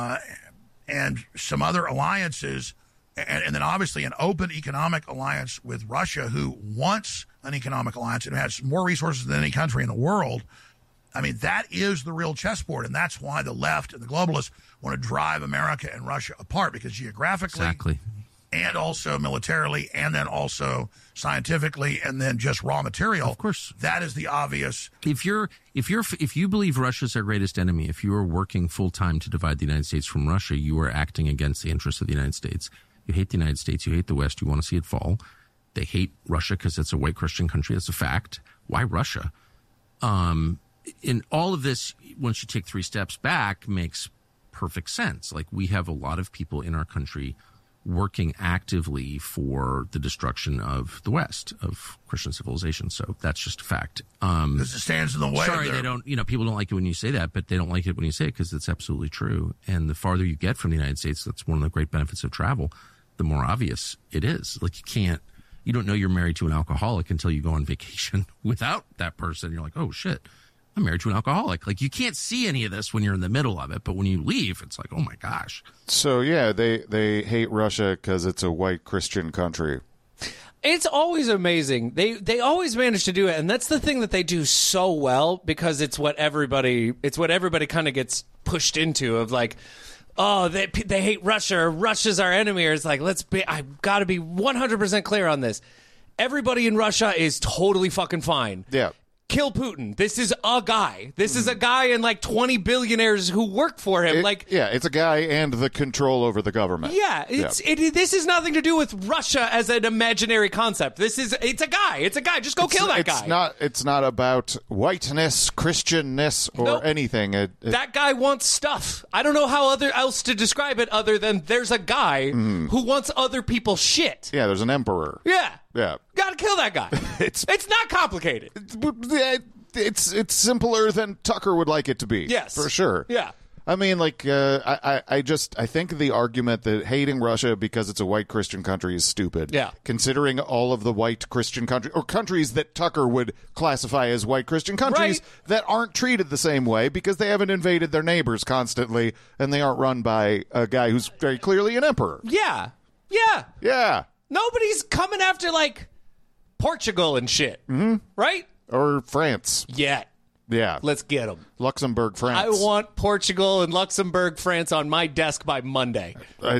and some other alliances, and then obviously an open economic alliance with Russia, who wants an economic alliance and has more resources than any country in the world. I mean, that is the real chessboard, and that's why the left and the globalists want to drive America and Russia apart, because geographically, and also militarily, and then also scientifically, and then just raw material. Of course, that is the obvious. If you believe Russia's our greatest enemy, if you are working full time to divide the United States from Russia, you are acting against the interests of the United States. You hate the United States. You hate the West. You want to see it fall. They hate Russia because it's a white Christian country. That's a fact. Why Russia? In all of this, once you take 3 steps back, makes perfect sense. Like, we have a lot of people in our country working actively for the destruction of the West, of Christian civilization. So that's just a fact. Because it stands in the way. Sorry, they don't. People don't like it when you say that, but they don't like it when you say it because it's absolutely true. And the farther you get from the United States, that's one of the great benefits of travel. The more obvious it is. Like, you don't know you're married to an alcoholic until you go on vacation without that person. You're like, oh shit, I'm married to an alcoholic. Like, you can't see any of this when you're in the middle of it, but when you leave, it's like, oh my gosh. So yeah, they hate Russia because it's a white Christian country. It's always amazing. They always manage to do it, and that's the thing that they do so well, because it's what everybody kind of gets pushed into, of like, oh, they hate Russia, or Russia's our enemy, or it's like, I've got to be 100% clear on this. Everybody in Russia is totally fucking fine. Yeah. Kill Putin. This is a guy. This is a guy and like 20 billionaires who work for him. It's a guy and the control over the government. Yeah, this is nothing to do with Russia as an imaginary concept. It's a guy. It's a guy. Just go kill that guy. It's not about whiteness, Christianness, or anything. That guy wants stuff. I don't know how else to describe it other than there's a guy who wants other people's shit. Yeah, there's an emperor. Yeah. Yeah. Gotta kill that guy. It's not complicated. It's simpler than Tucker would like it to be. Yes. For sure. Yeah. I mean, like, I think the argument that hating Russia because it's a white Christian country is stupid. Yeah. Considering all of the white Christian countries, or countries that Tucker would classify as white Christian countries, that aren't treated the same way because they haven't invaded their neighbors constantly, and they aren't run by a guy who's very clearly an emperor. Yeah. Yeah. Yeah. Nobody's coming after, like, Portugal and shit. Mm-hmm. Right? Or France. Yet. Yeah. Let's get them. Luxembourg, France. I want Portugal and Luxembourg, France on my desk by Monday.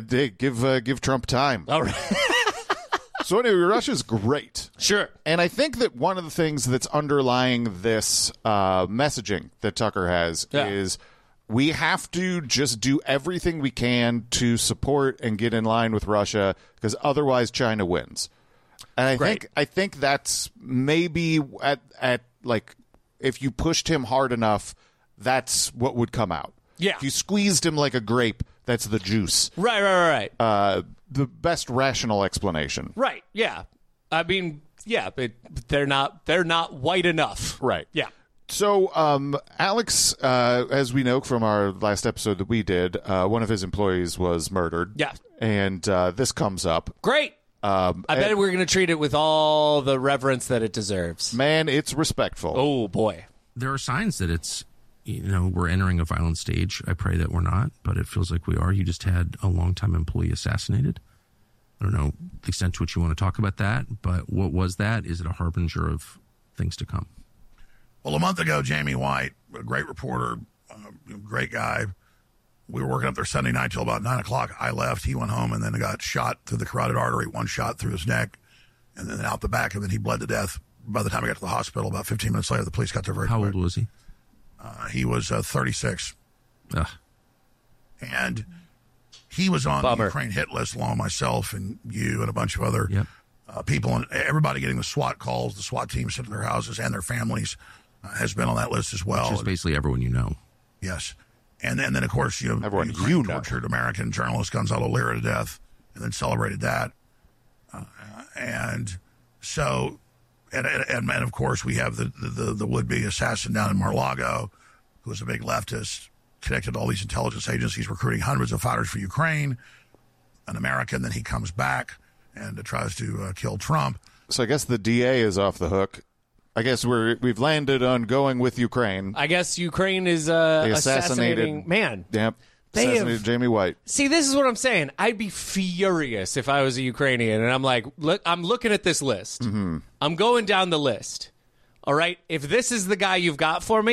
Give Trump time. All right. So anyway, Russia's great. Sure. And I think that one of the things that's underlying this messaging that Tucker has is we have to just do everything we can to support and get in line with Russia, because otherwise China wins. And I think that's maybe at like, if you pushed him hard enough, that's what would come out. Yeah. If you squeezed him like a grape, that's the juice. Right. The best rational explanation. Right. Yeah. I mean, yeah, but they're not white enough. Right. Yeah. So, Alex, as we know from our last episode that we did, one of his employees was murdered. Yeah. And this comes up. Great. I bet we're going to treat it with all the reverence that it deserves. Man, it's respectful. Oh, boy. There are signs that it's, we're entering a violent stage. I pray that we're not, but it feels like we are. You just had a longtime employee assassinated. I don't know the extent to which you want to talk about that, but what was that? Is it a harbinger of things to come? Well, a month ago, Jamie White, a great reporter, great guy. We were working up there Sunday night till about 9 o'clock. I left. He went home and then got shot through the carotid artery, one shot through his neck, and then out the back, and then he bled to death. By the time I got to the hospital, about 15 minutes later, the police got there very quick. How old was he? He was 36. Ugh. And he was on the Ukraine hit list, along with myself and you and a bunch of other people, and everybody getting the SWAT calls, the SWAT teams sent to their houses, and their families has been on that list as well. Which is basically everyone you know. Yes. And then of course, everyone Ukraine tortured American journalist Gonzalo Lira to death, and then celebrated that. And so, and of course, we have the would-be assassin down in Mar-a-Lago, who was a big leftist, connected to all these intelligence agencies, recruiting hundreds of fighters for Ukraine, an American. Then he comes back and tries to kill Trump. So I guess the DA is off the hook. I guess we've landed on going with Ukraine. I guess Ukraine is assassinating. Man. Yep. Assassinated Jamie White. See, this is what I'm saying. I'd be furious if I was a Ukrainian and I'm like, look, I'm looking at this list. Mm-hmm. I'm going down the list. All right. If this is the guy you've got for me,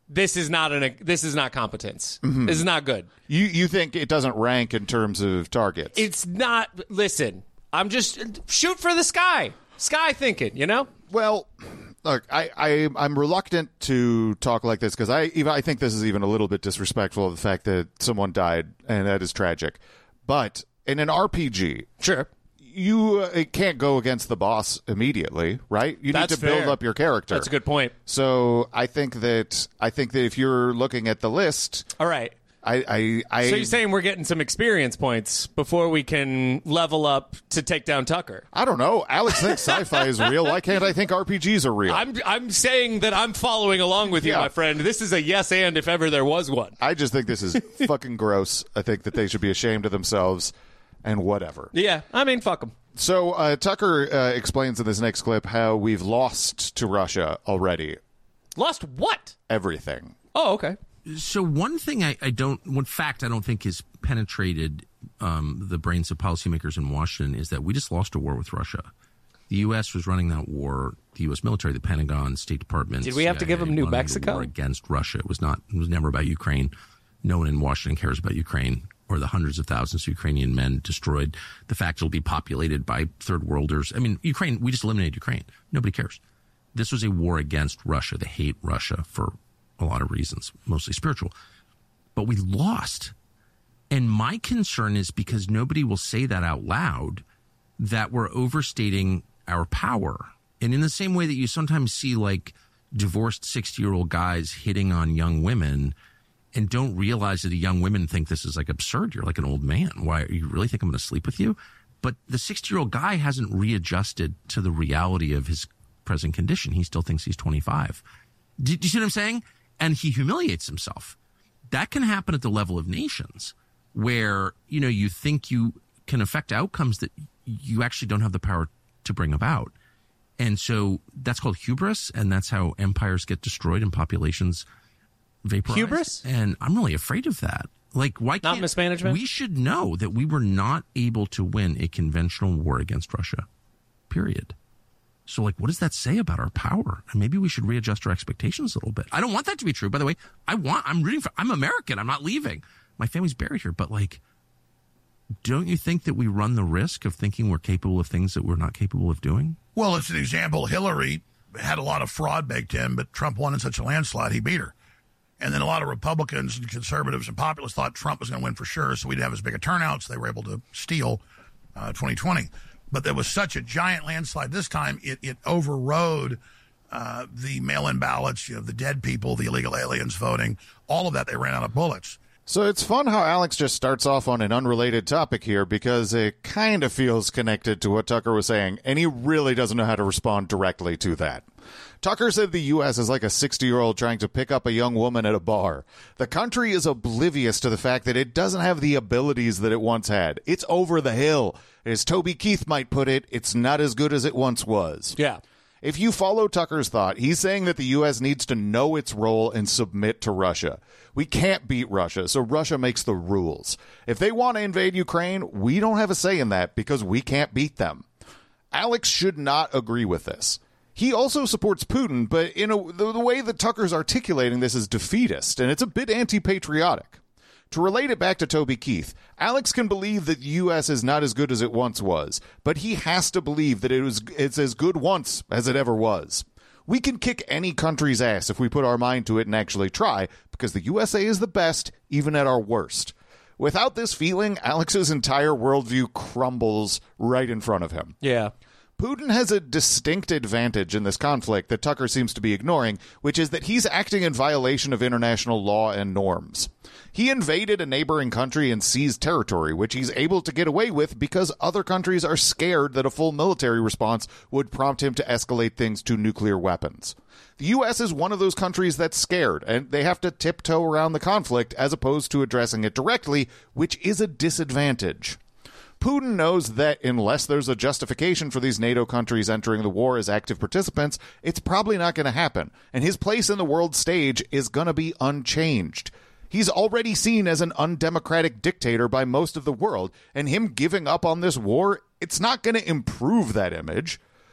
this is not competence. Mm-hmm. This is not good. You think it doesn't rank in terms of targets? It's not. Listen, I'm just shoot for the sky. Sky thinking, you know? Well, look, I'm reluctant to talk like this because I think this is even a little bit disrespectful of the fact that someone died, and that is tragic. But in an RPG, sure, you can't go against the boss immediately, right? You need to build up your character. That's a good point. So I think that if you're looking at the list, all right. So you're saying we're getting some experience points before we can level up to take down Tucker? I don't know. Alex thinks sci-fi is real. Why can't I think RPGs are real? I'm saying that I'm following along with you, my friend. This is a yes and if ever there was one. I just think this is fucking gross. I think that they should be ashamed of themselves and whatever. Yeah, I mean, fuck them. So Tucker explains in this next clip how we've lost to Russia already. Lost what? Everything. Oh, okay. So one thing one fact I don't think has penetrated the brains of policymakers in Washington is that we just lost a war with Russia. The U.S. was running that war. The U.S. military, the Pentagon, State Department. Did we have to give them New Mexico? War against Russia. It was never about Ukraine. No one in Washington cares about Ukraine or the hundreds of thousands of Ukrainian men destroyed. The fact it'll be populated by third worlders. I mean, Ukraine. We just eliminated Ukraine. Nobody cares. This was a war against Russia. They hate Russia for a lot of reasons, mostly spiritual. But we lost. And my concern is because nobody will say that out loud, that we're overstating our power. And in the same way that you sometimes see like divorced 60-year-old guys hitting on young women and don't realize that the young women think this is like absurd. You're like an old man. Why, you really think I'm going to sleep with you? But the 60-year-old guy hasn't readjusted to the reality of his present condition. He still thinks he's 25. Do you see what I'm saying? And he humiliates himself. That can happen at the level of nations where, you think you can affect outcomes that you actually don't have the power to bring about. And so that's called hubris, and that's how empires get destroyed and populations vaporize. Hubris? And I'm really afraid of that. Like, why can't... Not mismanagement? We should know that we were not able to win a conventional war against Russia. Period. So, like, what does that say about our power? And maybe we should readjust our expectations a little bit. I don't want that to be true, by the way. I'm American. I'm not leaving. My family's buried here. But, like, don't you think that we run the risk of thinking we're capable of things that we're not capable of doing? Well, it's an example. Hillary had a lot of fraud baked in, but Trump won in such a landslide, he beat her. And then a lot of Republicans and conservatives and populists thought Trump was going to win for sure, so we didn't have as big a turnout, so they were able to steal 2020. But there was such a giant landslide this time, it overrode the mail-in ballots, the dead people, the illegal aliens voting, all of that. They ran out of bullets. So it's fun how Alex just starts off on an unrelated topic here because it kind of feels connected to what Tucker was saying, and he really doesn't know how to respond directly to that. Tucker said the U.S. is like a 60-year-old trying to pick up a young woman at a bar. The country is oblivious to the fact that it doesn't have the abilities that it once had. It's over the hill. As Toby Keith might put it, it's not as good as it once was. Yeah. If you follow Tucker's thought, he's saying that the U.S. needs to know its role and submit to Russia. We can't beat Russia, so Russia makes the rules. If they want to invade Ukraine, we don't have a say in that because we can't beat them. Alex should not agree with this. He also supports Putin, but the way that Tucker's articulating this is defeatist, and it's a bit anti-patriotic. To relate it back to Toby Keith, Alex can believe that the U.S. is not as good as it once was, but he has to believe that it's as good once as it ever was. We can kick any country's ass if we put our mind to it and actually try, because the USA is the best, even at our worst. Without this feeling, Alex's entire worldview crumbles right in front of him. Yeah. Putin has a distinct advantage in this conflict that Tucker seems to be ignoring, which is that he's acting in violation of international law and norms. He invaded a neighboring country and seized territory, which he's able to get away with because other countries are scared that a full military response would prompt him to escalate things to nuclear weapons. The U.S. is one of those countries that's scared, and they have to tiptoe around the conflict as opposed to addressing it directly, which is a disadvantage. Putin knows that unless there's a justification for these NATO countries entering the war as active participants, it's probably not going to happen, and his place in the world stage is going to be unchanged. He's already seen as an undemocratic dictator by most of the world, and him giving up on this war, it's not going to improve that image.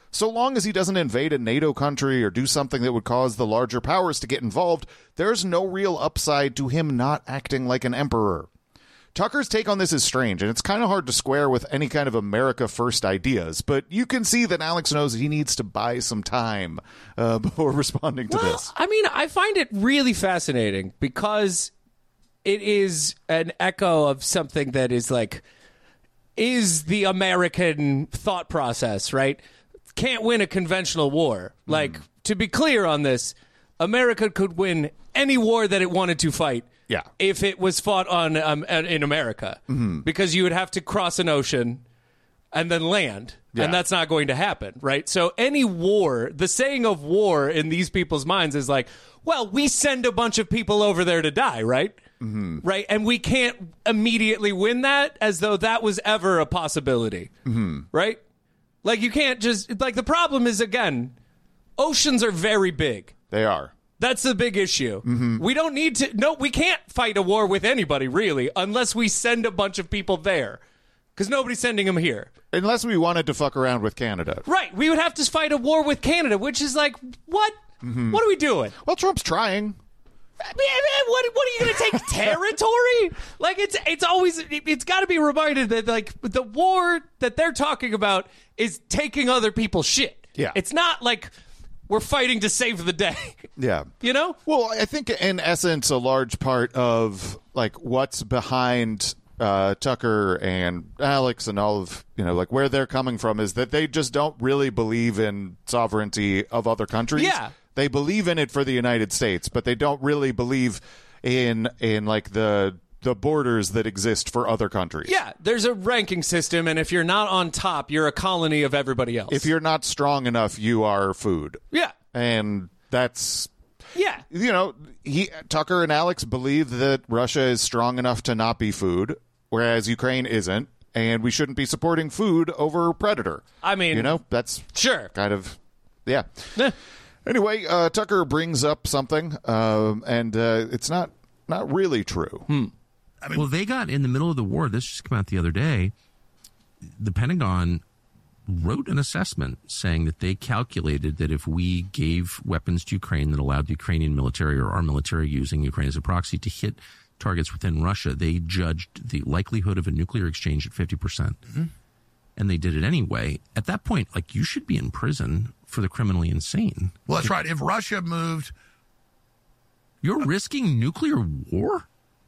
So long as he doesn't invade a NATO country or do something that would cause the larger powers to get involved, there's no real upside to him not acting like an emperor. Tucker's take on this is strange, and it's kind of hard to square with any kind of America First ideas, but you can see that Alex knows he needs to buy some time before responding to this. I mean, I find it really fascinating because it is an echo of something that is the American thought process, right? Can't win a conventional war. To be clear on this, America could win any war that it wanted to fight. Yeah. If it was fought in America, because you would have to cross an ocean and then land, and that's not going to happen, right? So any war, the saying of war in these people's minds is well, we send a bunch of people over there to die, right? Right? And we can't immediately win that as though that was ever a possibility, right? You can't just, the problem is, again, oceans are very big. They are. That's the big issue. We don't need to... No, we can't fight a war with anybody, really, unless we send a bunch of people there. Because nobody's sending them here. Unless we wanted to fuck around with Canada. Right. We would have to fight a war with Canada, which is what? What are we doing? Well, Trump's trying. What are you going to take territory? It's got to be reminded that the war that they're talking about is taking other people's shit. Yeah. It's not we're fighting to save the day. Yeah. You know? Well, I think in essence, a large part of what's behind Tucker and Alex and all of, where they're coming from is that they just don't really believe in sovereignty of other countries. Yeah. They believe in it for the United States, but they don't really believe in the borders that exist for other countries. Yeah, there's a ranking system, and if you're not on top, you're a colony of everybody else. If you're not strong enough, you are food. Yeah. And that's... Yeah. Tucker and Alex believe that Russia is strong enough to not be food, whereas Ukraine isn't, and we shouldn't be supporting food over predator. I mean... that's... Sure. Kind of... Yeah. Anyway, Tucker brings up something, and it's not really true. Well, they got in the middle of the war. This just came out the other day. The Pentagon wrote an assessment saying that they calculated that if we gave weapons to Ukraine that allowed the Ukrainian military or our military using Ukraine as a proxy to hit targets within Russia, they judged the likelihood of a nuclear exchange at 50%. And they did it anyway. At that point, you should be in prison for the criminally insane. Well, that's right. If Russia moved... You're risking nuclear war?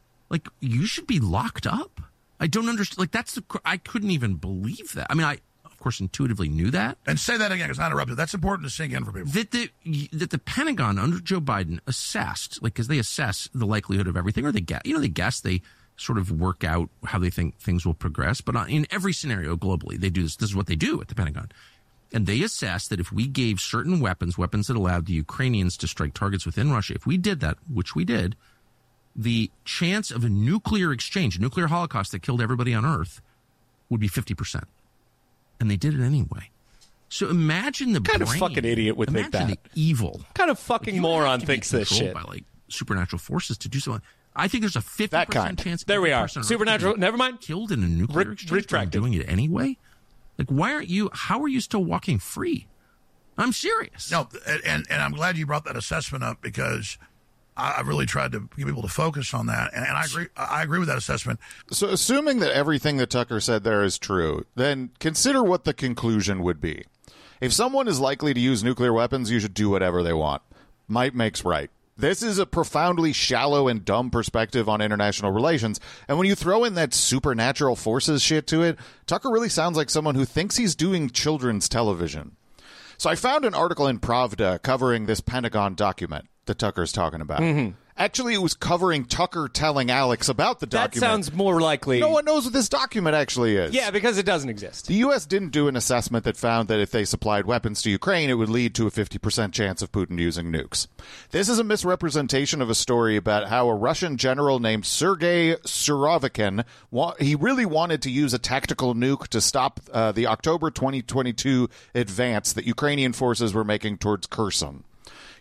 You should be locked up. I don't understand. I couldn't even believe that. I mean, I, of course, intuitively knew that. And say that again, because I interrupted. That's important to sink in for people. That the Pentagon under Joe Biden assessed, because they assess the likelihood of everything, or they guess, they sort of work out how they think things will progress. But in every scenario globally, they do this. This is what they do at the Pentagon. And they assessed that if we gave certain weapons that allowed the Ukrainians to strike targets within Russia, if we did that, which we did, the chance of a nuclear exchange, a nuclear holocaust that killed everybody on Earth, would be 50%. And they did it anyway. So imagine the what kind of fucking idiot would think that? Imagine the evil. What kind of fucking moron thinks this shit? By supernatural forces to do something. I think there's a 50% chance. There we are. Supernatural. Never mind. Killed in a nuclear exchange. But doing it anyway. Why aren't you? How are you still walking free? I'm serious. No, and I'm glad you brought that assessment up, because I really tried to get people to focus on that, and I agree with that assessment. So assuming that everything that Tucker said there is true, then consider what the conclusion would be. If someone is likely to use nuclear weapons, you should do whatever they want. Might makes right. This is a profoundly shallow and dumb perspective on international relations, and when you throw in that supernatural forces shit to it, Tucker really sounds like someone who thinks he's doing children's television. So I found an article in Pravda covering this Pentagon document that Tucker's talking about. Actually, it was covering Tucker telling Alex about the document. That sounds more likely. No one knows what this document actually is. Yeah, because it doesn't exist. The U.S. didn't do an assessment that found that if they supplied weapons to Ukraine, it would lead to a 50% chance of Putin using nukes. This is a misrepresentation of a story about how a Russian general named Sergei Surovikin, he really wanted to use a tactical nuke to stop the October 2022 advance that Ukrainian forces were making towards Kherson.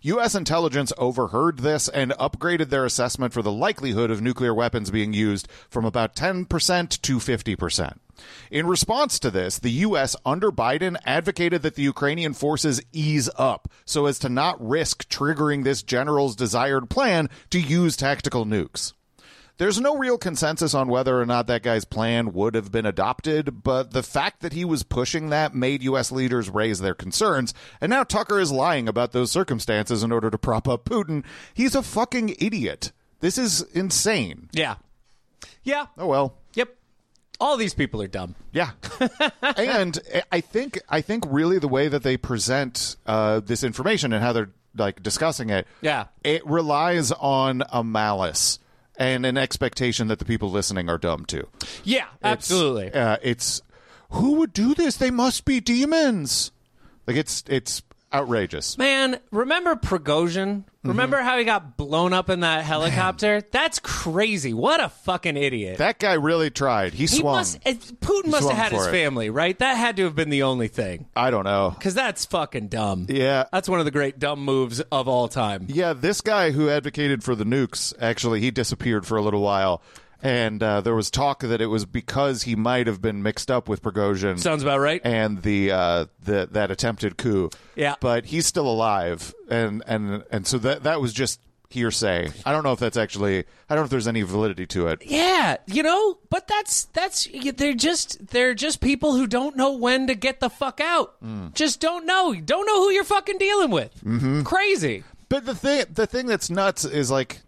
U.S. intelligence overheard this and upgraded their assessment for the likelihood of nuclear weapons being used from about 10% to 50%. In response to this, the U.S. under Biden advocated that the Ukrainian forces ease up so as to not risk triggering this general's desired plan to use tactical nukes. There's no real consensus on whether or not that guy's plan would have been adopted, but the fact that he was pushing that made U.S. leaders raise their concerns, and now Tucker is lying about those circumstances in order to prop up Putin. He's a fucking idiot. This is insane. Yeah. Yeah. Oh, well. Yep. All these people are dumb. Yeah. And I think really the way that they present this information and how they're like discussing it, it relies on a malice and an expectation that the people listening are dumb too. Yeah, absolutely. It's who would do this? They must be demons. Like it's outrageous. Man, remember Prigozhin? Remember how he got blown up in that helicopter? Man. That's crazy. What a fucking idiot. That guy really tried. He swung. Putin must have had his family, right? That had to have been the only thing. I don't know. Because that's fucking dumb. Yeah. That's one of the great dumb moves of all time. Yeah, this guy who advocated for the nukes, actually, he disappeared for a little while. And there was talk that it was because he might have been mixed up with Prigozhin. Sounds about right. And that attempted coup. Yeah. But he's still alive, and so that was just hearsay. I don't know if that's actually. I don't know if there's any validity to it. Yeah, but that's they're just people who don't know when to get the fuck out. Just don't know. Don't know who you're fucking dealing with. Mm-hmm. Crazy. But the thing that's nuts is like.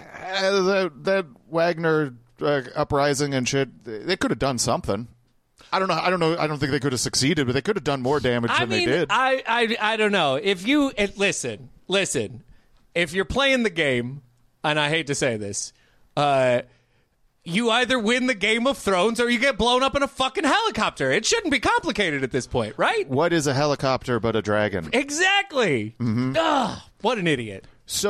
That Wagner uprising and shit, they could have done something. I don't know. I don't think they could have succeeded, but they could have done more damage than they did. I don't know. If you listen, if you're playing the game, and I hate to say this, you either win the Game of Thrones or you get blown up in a fucking helicopter. It shouldn't be complicated at this point, right? What is a helicopter but a dragon? Exactly. Mm-hmm. Ugh, what an idiot.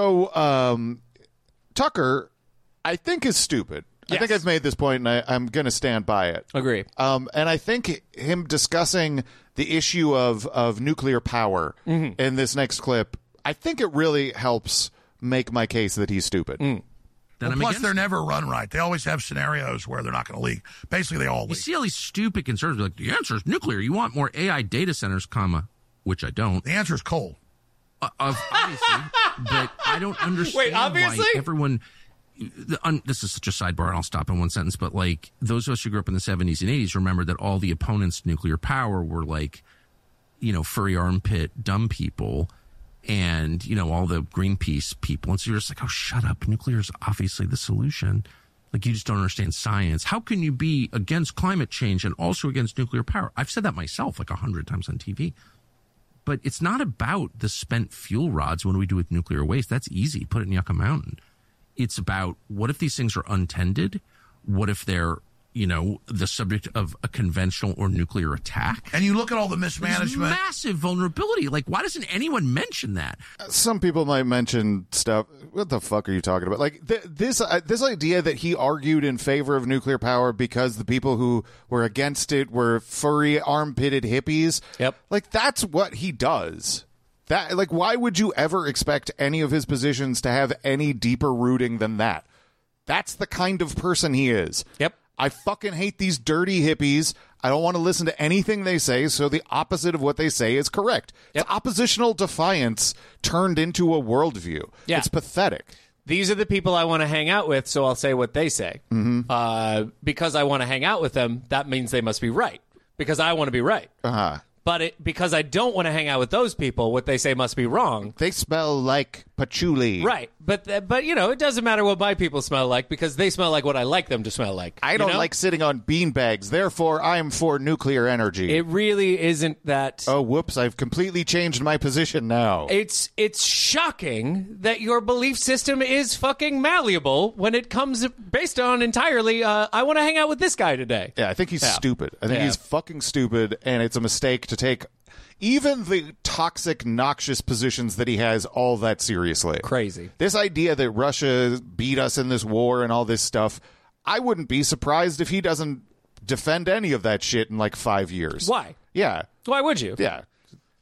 So, Tucker, I think, is stupid. Yes. I think I've made this point, and I'm going to stand by it. Agree. And I think him discussing the issue of nuclear power in this next clip, I think it really helps make my case that he's stupid. Well, plus, they're never run right. They always have scenarios where they're not going to leak. Basically, they all leak. You see all these stupid concerns. Like, the answer is nuclear. You want more AI data centers, which I don't. The answer is coal. Obviously, but I don't understand why everyone. This is such a sidebar, and I'll stop in one sentence. But like those of us who grew up in the 70s and 80s remember that all the opponents to nuclear power were like, furry armpit dumb people, and all the Greenpeace people. And so you're just like, oh, shut up! Nuclear is obviously the solution. Like, you just don't understand science. How can you be against climate change and also against nuclear power? I've said that myself like 100 times on TV. But it's not about the spent fuel rods. What do we do with nuclear waste? That's easy. Put it in Yucca Mountain. It's about what if these things are untended? What if they're, the subject of a conventional or nuclear attack? And you look at all the mismanagement. There's massive vulnerability. Like, why doesn't anyone mention that? Some people might mention stuff. What the fuck are you talking about? Like, this idea that he argued in favor of nuclear power because the people who were against it were furry, armpitted hippies. Yep. Like, that's what he does. That, like, why would you ever expect any of his positions to have any deeper rooting than that? That's the kind of person he is. Yep. I fucking hate these dirty hippies. I don't want to listen to anything they say, so the opposite of what they say is correct. Yep. It's oppositional defiance turned into a worldview. Yeah. It's pathetic. These are the people I want to hang out with, so I'll say what they say. Mm-hmm. Because I want to hang out with them, that means they must be right. Because I want to be right. Uh-huh. But because I don't want to hang out with those people, what they say must be wrong. They smell like patchouli. Right. But it doesn't matter what my people smell like because they smell like what I like them to smell like. I don't like sitting on beanbags. Therefore, I'm for nuclear energy. It really isn't that. Oh, whoops. I've completely changed my position now. It's shocking that your belief system is fucking malleable when it comes based on entirely, I want to hang out with this guy today. Yeah, I think he's stupid. I think he's fucking stupid, and it's a mistake to take even the toxic, noxious positions that he has all that seriously. Crazy. This idea that Russia beat us in this war and all this stuff, I wouldn't be surprised if he doesn't defend any of that shit in like 5 years. Why? Yeah. Why would you? Yeah.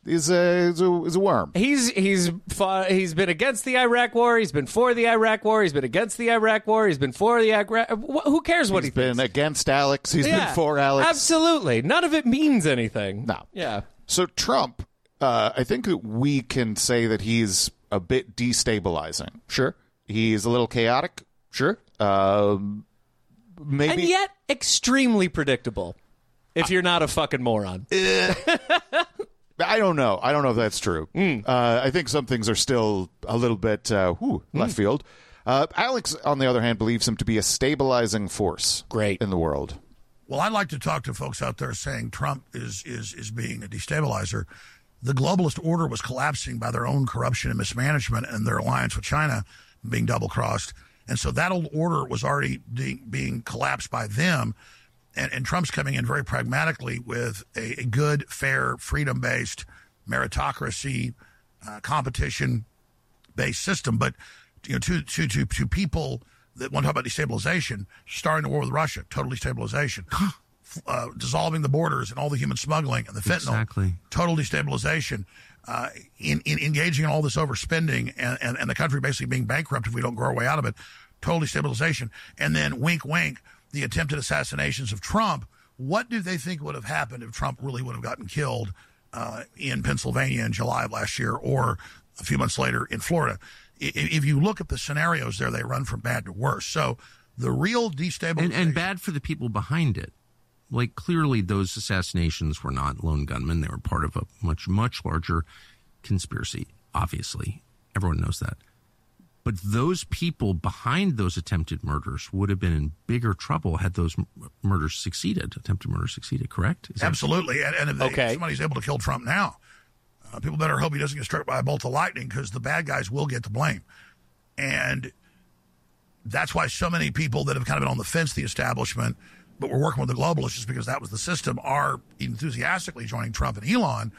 is a worm. He's been against the Iraq War. He's been for the Iraq War. He's been against the Iraq War. He's been for the Iraq. Who cares what he thinks? He's been against Alex. He's been for Alex. Absolutely, none of it means anything. No. Yeah. So Trump, I think that we can say that he's a bit destabilizing. Sure. He's a little chaotic. Sure. Maybe, and yet extremely predictable. If you're not a fucking moron. I don't know. I don't know if that's true. I think some things are still a little bit left field. Alex, on the other hand, believes him to be a stabilizing force in the world. Well, I'd like to talk to folks out there saying Trump is being a destabilizer. The globalist order was collapsing by their own corruption and mismanagement and their alliance with China being double-crossed. And so that old order was already being collapsed by them. And Trump's coming in very pragmatically with a good, fair, freedom-based, meritocracy, competition-based system. But to people that want to talk about destabilization, starting the war with Russia, total destabilization, dissolving the borders and all the human smuggling and the fentanyl, total destabilization, in engaging in all this overspending and the country basically being bankrupt if we don't grow our way out of it, total destabilization, and then wink, wink. The attempted assassinations of Trump, what do they think would have happened if Trump really would have gotten killed in Pennsylvania in July of last year or a few months later in Florida? If you look at the scenarios there, they run from bad to worse. So the real destabilization... And bad for the people behind it. Like, clearly those assassinations were not lone gunmen. They were part of a much, much larger conspiracy, obviously. Everyone knows that. But those people behind those attempted murders would have been in bigger trouble had those attempted murders succeeded, correct? Absolutely. And if somebody's able to kill Trump now, people better hope he doesn't get struck by a bolt of lightning because the bad guys will get the blame. And that's why so many people that have kind of been on the fence, the establishment, but we're working with the globalists just because that was the system, are enthusiastically joining Trump and Elon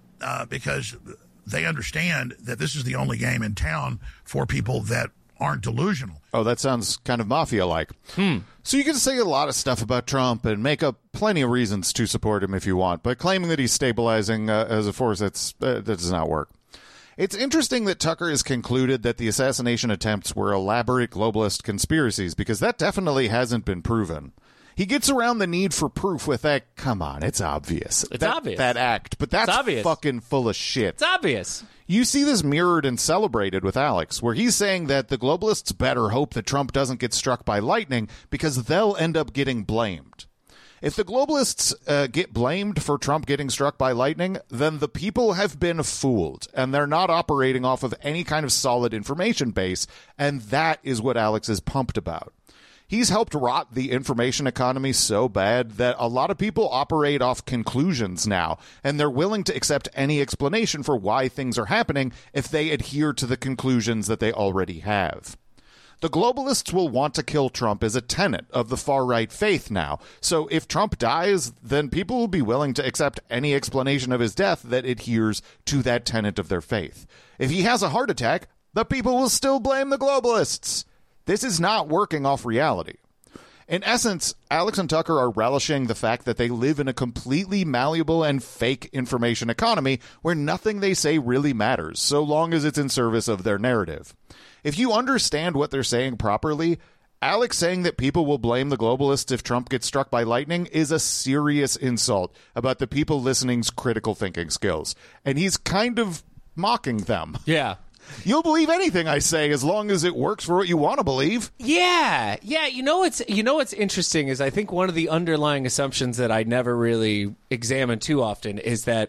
because they understand that this is the only game in town for people that aren't delusional. Oh, that sounds kind of mafia-like. So you can say a lot of stuff about Trump and make up plenty of reasons to support him if you want, but claiming that he's stabilizing as a force, that does not work. It's interesting that Tucker has concluded that the assassination attempts were elaborate globalist conspiracies, because that definitely hasn't been proven. He gets around the need for proof with that, come on, it's obvious. It's obvious. That act, but that's fucking full of shit. It's obvious. You see this mirrored and celebrated with Alex, where he's saying that the globalists better hope that Trump doesn't get struck by lightning because they'll end up getting blamed. If the globalists get blamed for Trump getting struck by lightning, then the people have been fooled, and they're not operating off of any kind of solid information base, and that is what Alex is pumped about. He's helped rot the information economy so bad that a lot of people operate off conclusions now, and they're willing to accept any explanation for why things are happening if they adhere to the conclusions that they already have. The globalists will want to kill Trump as a tenet of the far-right faith now, so if Trump dies, then people will be willing to accept any explanation of his death that adheres to that tenet of their faith. If he has a heart attack, the people will still blame the globalists. This is not working off reality. In essence, Alex and Tucker are relishing the fact that they live in a completely malleable and fake information economy where nothing they say really matters, so long as it's in service of their narrative. If you understand what they're saying properly, Alex saying that people will blame the globalists if Trump gets struck by lightning is a serious insult about the people listening's critical thinking skills. And he's kind of mocking them. Yeah. You'll believe anything I say as long as it works for what you want to believe. Yeah. You know what's interesting is I think one of the underlying assumptions that I never really examine too often is that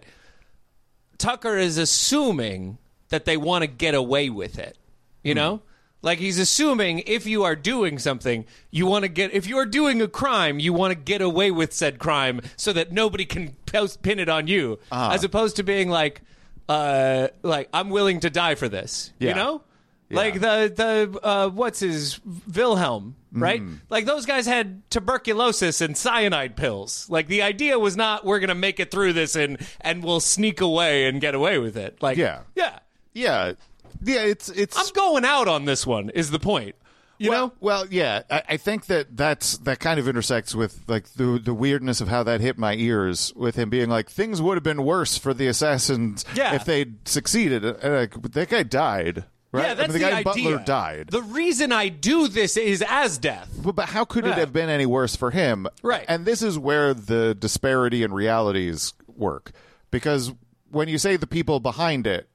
Tucker is assuming that they want to get away with it. You know? Like, he's assuming if you are doing something, if you are doing a crime, you want to get away with said crime so that nobody can pin it on you, as opposed to being like I'm willing to die for this, you know? Yeah. Like the what's his Wilhelm, right? Like, those guys had tuberculosis and cyanide pills. Like, the idea was not we're going to make it through this and we'll sneak away and get away with it. Like, yeah. It's I'm going out on this one is the point. You know? Well, yeah. I think that kind of intersects with like the weirdness of how that hit my ears with him being like, things would have been worse for the assassins if they'd succeeded. Like, that guy died. Right? Yeah, that's the guy idea. Butler died. The reason I do this is as death. But how could it have been any worse for him? Right. And this is where the disparity in realities work. Because when you say the people behind it,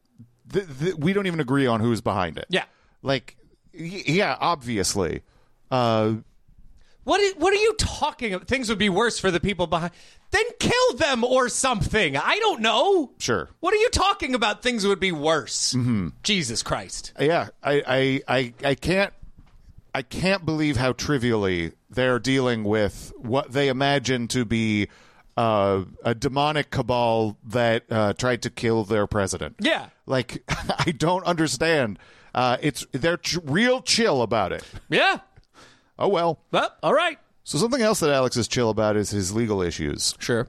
we don't even agree on who's behind it. Yeah. Like, yeah, obviously. What are you talking about? Things would be worse for the people behind. Then kill them or something. I don't know. Sure. What are you talking about? Things would be worse. Mm-hmm. Jesus Christ. Yeah, I can't believe how trivially they're dealing with what they imagine to be a demonic cabal that tried to kill their president. Yeah. Like, I don't understand. They're real chill about it. Yeah. Oh, well. All right. So something else that Alex is chill about is his legal issues. Sure.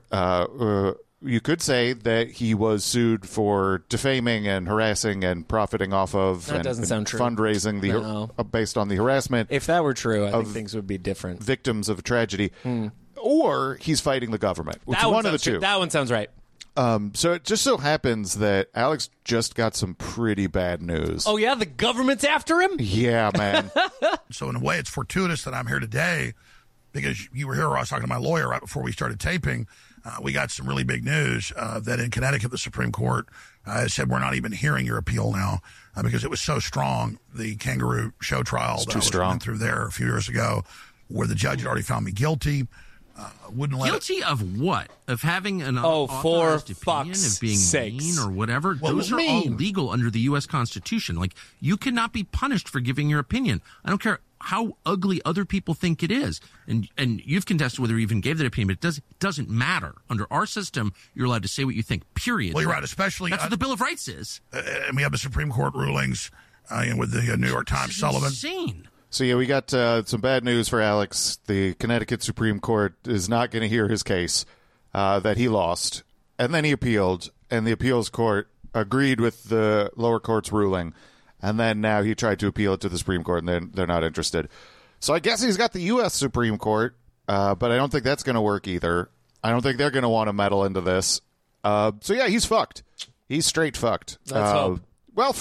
You could say that he was sued for defaming and harassing and profiting off of that doesn't sound true. Fundraising based on the harassment. If that were true, I think things would be different. Victims of a tragedy. Or he's fighting the government. It's one of the two. That one sounds right. So it just so happens that Alex just got some pretty bad news. Oh, yeah? The government's after him? Yeah, man. So in a way, it's fortuitous that I'm here today because you were here when I was talking to my lawyer right before we started taping. We got some really big news that in Connecticut, the Supreme Court said we're not even hearing your appeal now because it was so strong. The kangaroo show trial that I went through there a few years ago where the judge had already found me guilty. Wouldn't let guilty of what? Of having an for opinion, of being sakes. mean or whatever? Well, those are all legal under the U.S. Constitution. Like, you cannot be punished for giving your opinion. I don't care how ugly other people think it is. And you've contested whether you even gave that opinion, but it doesn't matter. Under our system, you're allowed to say what you think, period. Well, you're right, especially... That's what the Bill of Rights is. And we have the Supreme Court rulings with the New York Times Sullivan. Insane. So, yeah, we got some bad news for Alex. The Connecticut Supreme Court is not going to hear his case that he lost. And then he appealed, and the appeals court agreed with the lower court's ruling. And then now he tried to appeal it to the Supreme Court, and they're not interested. So I guess he's got the U.S. Supreme Court, but I don't think that's going to work either. I don't think they're going to want to meddle into this. So, yeah, he's fucked. He's straight fucked. Let's hope. Well,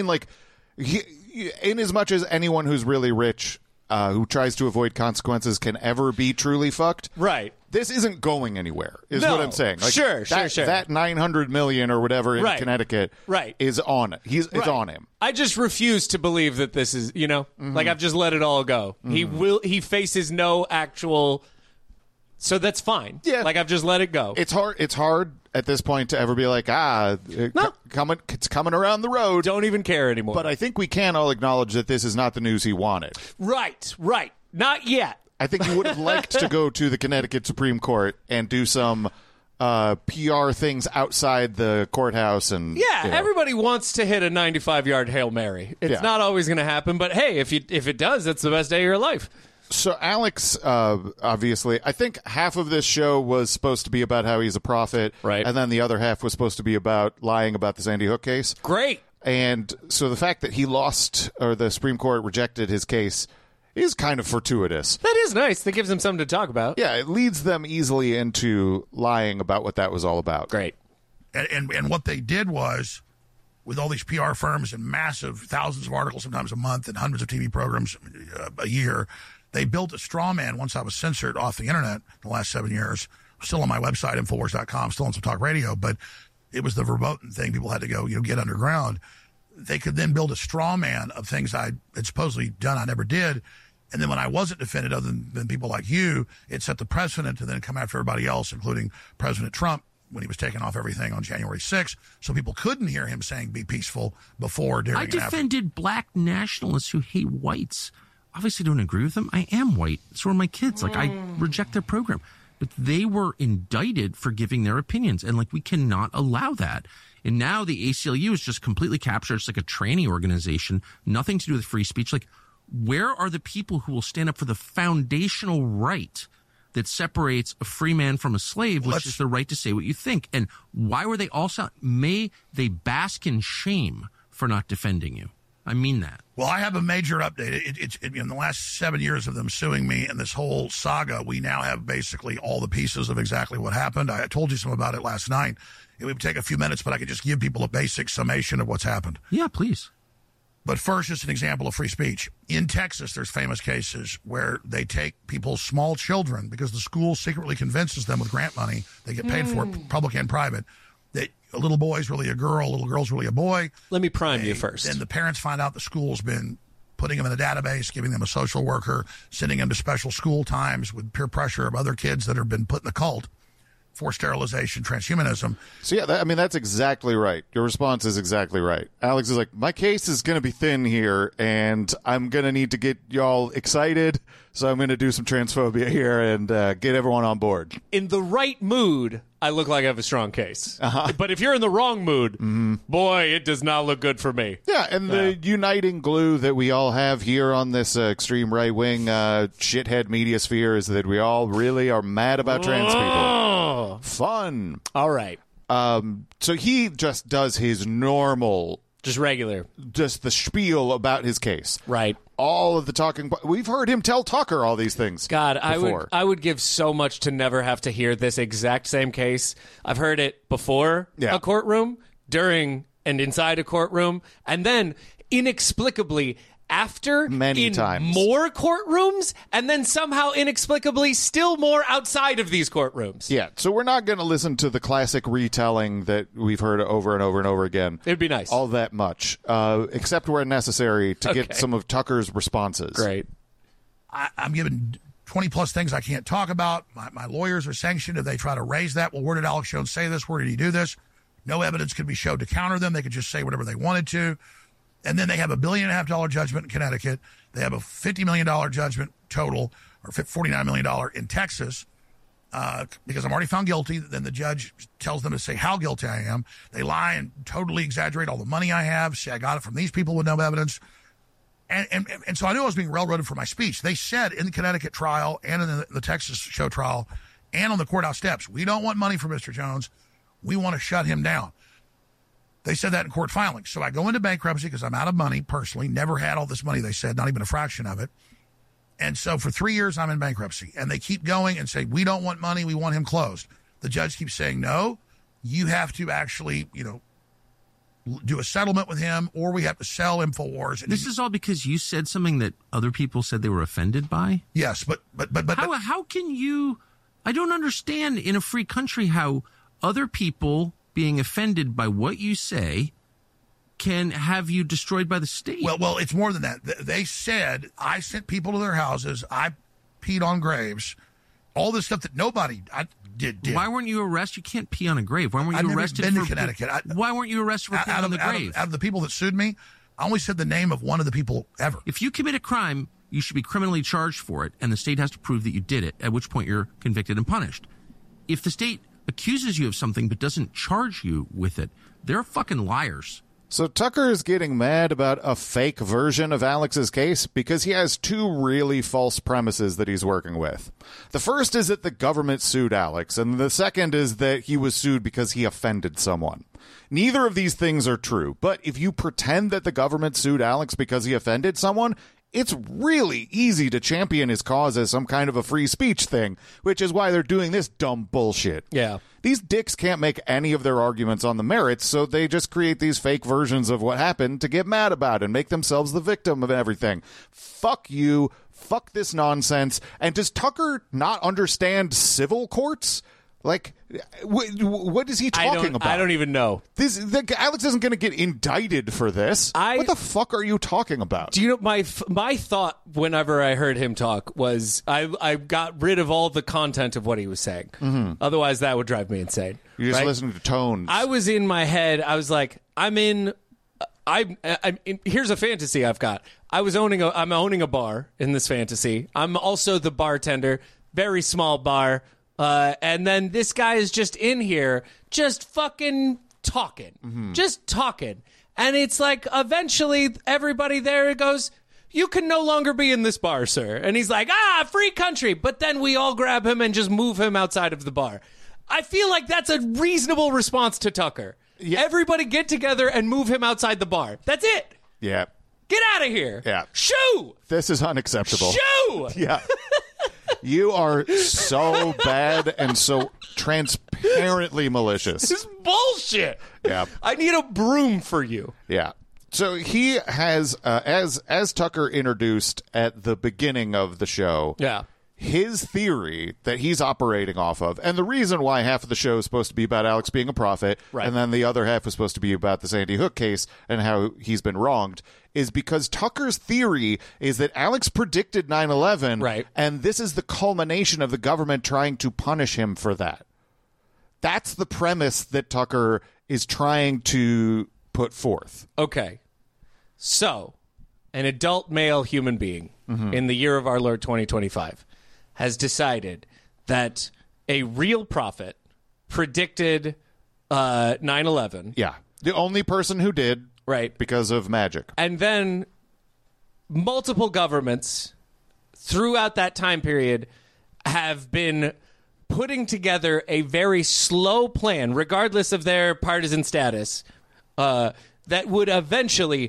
in as much as anyone who's really rich who tries to avoid consequences can ever be truly fucked, right? This isn't going anywhere, is what I'm saying. Like, sure. That $900 million or whatever in Connecticut is on it. It's on him. I just refuse to believe that this is, like I've just let it all go. He faces no actual... So that's fine. Yeah. Like, I've just let it go. It's hard at this point to ever be like, it's coming around the road. Don't even care anymore. But I think we can all acknowledge that this is not the news he wanted. Right. Not yet. I think he would have liked to go to the Connecticut Supreme Court and do some PR things outside the courthouse. And everybody wants to hit a 95-yard Hail Mary. It's not always going to happen, but hey, if it does, that's the best day of your life. So Alex, obviously, I think half of this show was supposed to be about how he's a prophet, right? And then the other half was supposed to be about lying about the Sandy Hook case. Great. And so the fact that he lost, or the Supreme Court rejected his case, is kind of fortuitous. That is nice. That gives them something to talk about. Yeah, it leads them easily into lying about what that was all about. Great. And what they did was, with all these PR firms and massive thousands of articles, sometimes a month, and hundreds of TV programs a year, they built a straw man once I was censored off the internet in the last 7 years. Still on my website, Infowars.com, still on some talk radio, but it was the verboten thing. People had to go, get underground. They could then build a straw man of things I had supposedly done I never did. And then when I wasn't defended, other than people like you, it set the precedent to then come after everybody else, including President Trump, when he was taking off everything on January 6th. So people couldn't hear him saying be peaceful before, during, and after. I defended black nationalists who hate whites. Obviously don't agree with them. I am white. So are my kids. Like, I reject their program. But they were indicted for giving their opinions. And, we cannot allow that. And now the ACLU is just completely captured. It's like a tranny organization. Nothing to do with free speech. Like, where are the people who will stand up for the foundational right that separates a free man from a slave, which is the right to say what you think? And why were they all silent? May they bask in shame for not defending you. I mean that. Well, I have a major update. It's in the last 7 years of them suing me and this whole saga, we now have basically all the pieces of exactly what happened. I told you some about it last night. It would take a few minutes, but I could just give people a basic summation of what's happened. Yeah, please. But first, just an example of free speech. In Texas, there's famous cases where they take people's small children because the school secretly convinces them with grant money, they get paid for it, public and private, that a little boy's really a girl, a little girl's really a boy. Let me prime you first. Then the parents find out the school's been putting them in a database, giving them a social worker, sending them to special school times with peer pressure of other kids that have been put in the cult. Forced sterilization, transhumanism. So, yeah, that's exactly right. Your response is exactly right. Alex is like, my case is going to be thin here, and I'm going to need to get y'all excited, so I'm going to do some transphobia here and get everyone on board. In the right mood, I look like I have a strong case. But if you're in the wrong mood, boy, it does not look good for me. Yeah, and the uniting glue that we all have here on this extreme right-wing shithead media sphere is that we all really are mad about trans people. Fun. All right. So he just does his normal... Just regular. Just the spiel about his case. Right. All of the talking. We've heard him tell Tucker all these things. God, before. I would give so much to never have to hear this exact same case. I've heard it before a courtroom, during and inside a courtroom, and then inexplicably after many times more courtrooms, and then somehow inexplicably still more outside of these courtrooms. Yeah, so we're not going to listen to the classic retelling that we've heard over and over and over again. It'd be nice. All that much, except where necessary to get some of Tucker's responses. Great. I'm given 20-plus things I can't talk about. My lawyers are sanctioned if they try to raise that. Well, where did Alex Jones say this? Where did he do this? No evidence could be showed to counter them. They could just say whatever they wanted to. And then they have $1.5 billion judgment in Connecticut. They have a $50 million judgment total, or $49 million in Texas, because I'm already found guilty. Then the judge tells them to say how guilty I am. They lie and totally exaggerate all the money I have, say I got it from these people with no evidence. And so I knew I was being railroaded for my speech. They said in the Connecticut trial and in the Texas show trial and on the courthouse steps, we don't want money from Mr. Jones. We want to shut him down. They said that in court filings. So I go into bankruptcy because I'm out of money personally. Never had all this money, they said, not even a fraction of it. And so for 3 years, I'm in bankruptcy. And they keep going and say, we don't want money. We want him closed. The judge keeps saying, no, you have to actually, do a settlement with him, or we have to sell InfoWars. And this is all because you said something that other people said they were offended by? Yes, but how can you... I don't understand in a free country how other people being offended by what you say can have you destroyed by the state. Well, it's more than that. They said I sent people to their houses. I peed on graves. All this stuff that nobody did. Why weren't you arrested? You can't pee on a grave. Why weren't you arrested? I've never been to Connecticut. Why weren't you arrested for peeing on the grave? Out of the people that sued me, I only said the name of one of the people ever. If you commit a crime, you should be criminally charged for it, and the state has to prove that you did it, at which point you're convicted and punished. If the state accuses you of something but doesn't charge you with it, they're fucking liars. So Tucker is getting mad about a fake version of Alex's case because he has two really false premises that he's working with. The first is that the government sued Alex, and the second is that he was sued because he offended someone. Neither of these things are true, but if you pretend that the government sued Alex because he offended someone, it's really easy to champion his cause as some kind of a free speech thing, which is why they're doing this dumb bullshit. Yeah. These dicks can't make any of their arguments on the merits, so they just create these fake versions of what happened to get mad about and make themselves the victim of everything. Fuck you. Fuck this nonsense. And does Tucker not understand civil courts? Like, what is he talking about? I don't even know. Alex isn't going to get indicted for this. What the fuck are you talking about? Do you know, my thought whenever I heard him talk was I got rid of all the content of what he was saying. Mm-hmm. Otherwise, that would drive me insane. You're just listening to tones. I was in my head. I was like, here's a fantasy I've got. I'm owning a bar in this fantasy. I'm also the bartender. Very small bar. And then this guy is just in here, just fucking talking, just talking. And it's like, eventually everybody there goes, you can no longer be in this bar, sir. And he's like, free country. But then we all grab him and just move him outside of the bar. I feel like that's a reasonable response to Tucker. Yeah. Everybody get together and move him outside the bar. That's it. Yeah. Get out of here. Yeah. Shoo. This is unacceptable. Shoo. Yeah. You are so bad and so transparently malicious. This is bullshit. Yeah. I need a broom for you. Yeah. So he has, as Tucker introduced at the beginning of the show, his theory that he's operating off of, and the reason why half of the show is supposed to be about Alex being a prophet, and then the other half is supposed to be about the Sandy Hook case and how he's been wronged, is because Tucker's theory is that Alex predicted 9/11, and this is the culmination of the government trying to punish him for that. That's the premise that Tucker is trying to put forth. Okay. So, an adult male human being in the year of our Lord 2025 has decided that a real prophet predicted 9/11. Yeah. The only person who did. Right. Because of magic. And then multiple governments throughout that time period have been putting together a very slow plan, regardless of their partisan status, that would eventually,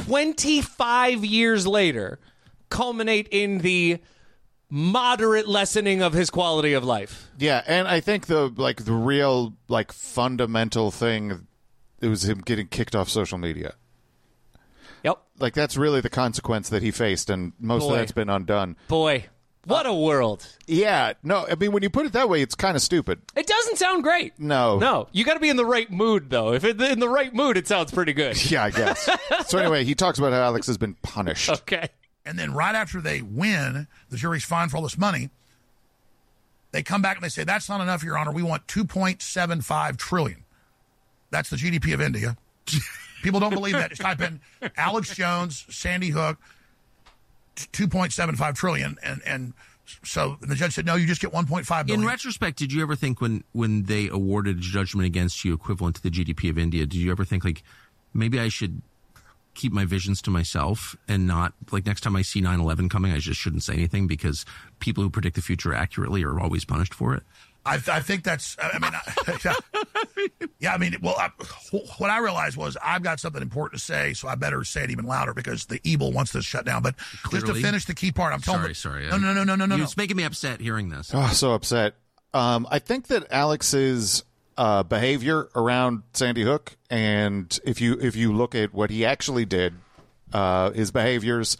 25 years later, culminate in the moderate lessening of his quality of life. Yeah, and I think the real fundamental thing, it was him getting kicked off social media. Yep. Like, that's really the consequence that he faced, and most of that's been undone. Boy, what a world. Yeah, no, I mean, when you put it that way, it's kind of stupid. It doesn't sound great. No. You got to be in the right mood, though. If it's in the right mood, it sounds pretty good. Yeah, I guess. So anyway, he talks about how Alex has been punished. Okay. And then right after they win, the jury's fined for all this money, they come back and they say, that's not enough, Your Honor. We want $2.75 trillion. That's the GDP of India. People don't believe that. Just type in Alex Jones, Sandy Hook, 2.75 trillion. And so the judge said, no, you just get 1.5 billion. In retrospect, did you ever think when they awarded judgment against you equivalent to the GDP of India, did you ever think, like, maybe I should keep my visions to myself and not, like, next time I see 9/11 coming, I just shouldn't say anything because people who predict the future accurately are always punished for it? I think that's, what I realized was I've got something important to say, so I better say it even louder because the evil wants this shut down. But Clearly. just to finish the key part, I'm telling you. Sorry. No. It's making me upset hearing this. Oh, so upset. I think that Alex's behavior around Sandy Hook, and if you look at what he actually did, his behaviors,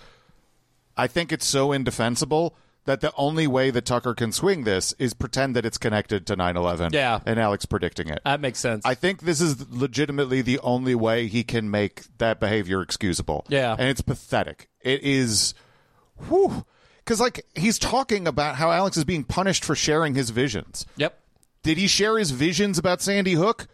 I think it's so indefensible that the only way that Tucker can swing this is pretend that it's connected to 9/11 and Alex predicting it. That makes sense. I think this is legitimately the only way he can make that behavior excusable. Yeah. And it's pathetic. It is, because, like, he's talking about how Alex is being punished for sharing his visions. Yep. Did he share his visions about Sandy Hook?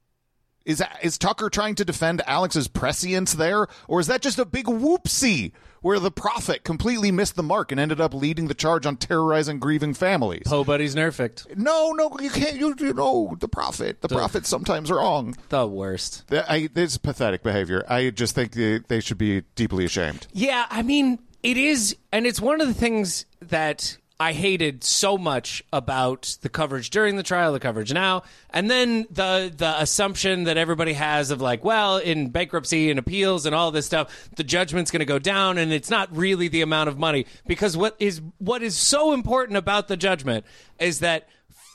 Is Tucker trying to defend Alex's prescience there? Or is that just a big whoopsie where the prophet completely missed the mark and ended up leading the charge on terrorizing grieving families? Poe Buddy's nerfed. No, you can't. You know, the prophet's sometimes wrong. The worst. It's pathetic behavior. I just think they should be deeply ashamed. Yeah, I mean, it is, and it's one of the things that I hated so much about the coverage during the trial, the coverage now, and then the assumption that everybody has of, like, well, in bankruptcy and appeals and all this stuff, the judgment's going to go down, and it's not really the amount of money. Because what is so important about the judgment is that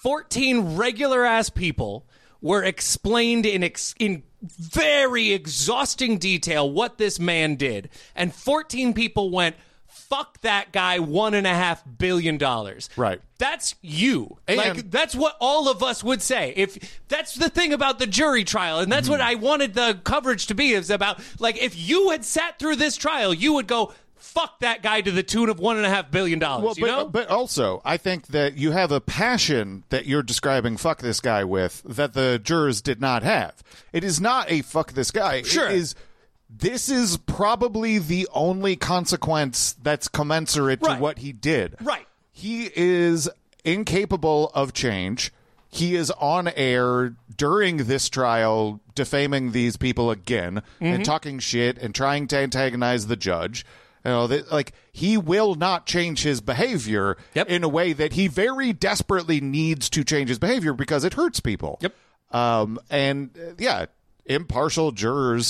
14 regular-ass people were explained in very exhausting detail what this man did, and 14 people went, fuck that guy, $1.5 billion. Right. That's you. Like, that's what all of us would say. If that's the thing about the jury trial, and that's what I wanted the coverage to be, is about, like, if you had sat through this trial, you would go, fuck that guy to the tune of $1.5 billion. But also, I think that you have a passion that you're describing fuck this guy with that the jurors did not have. It is not a fuck this guy. Sure. This is probably the only consequence that's commensurate to what he did. Right. He is incapable of change. He is on air during this trial defaming these people again and talking shit and trying to antagonize the judge. You know, he will not change his behavior in a way that he very desperately needs to change his behavior because it hurts people. Yep. Impartial jurors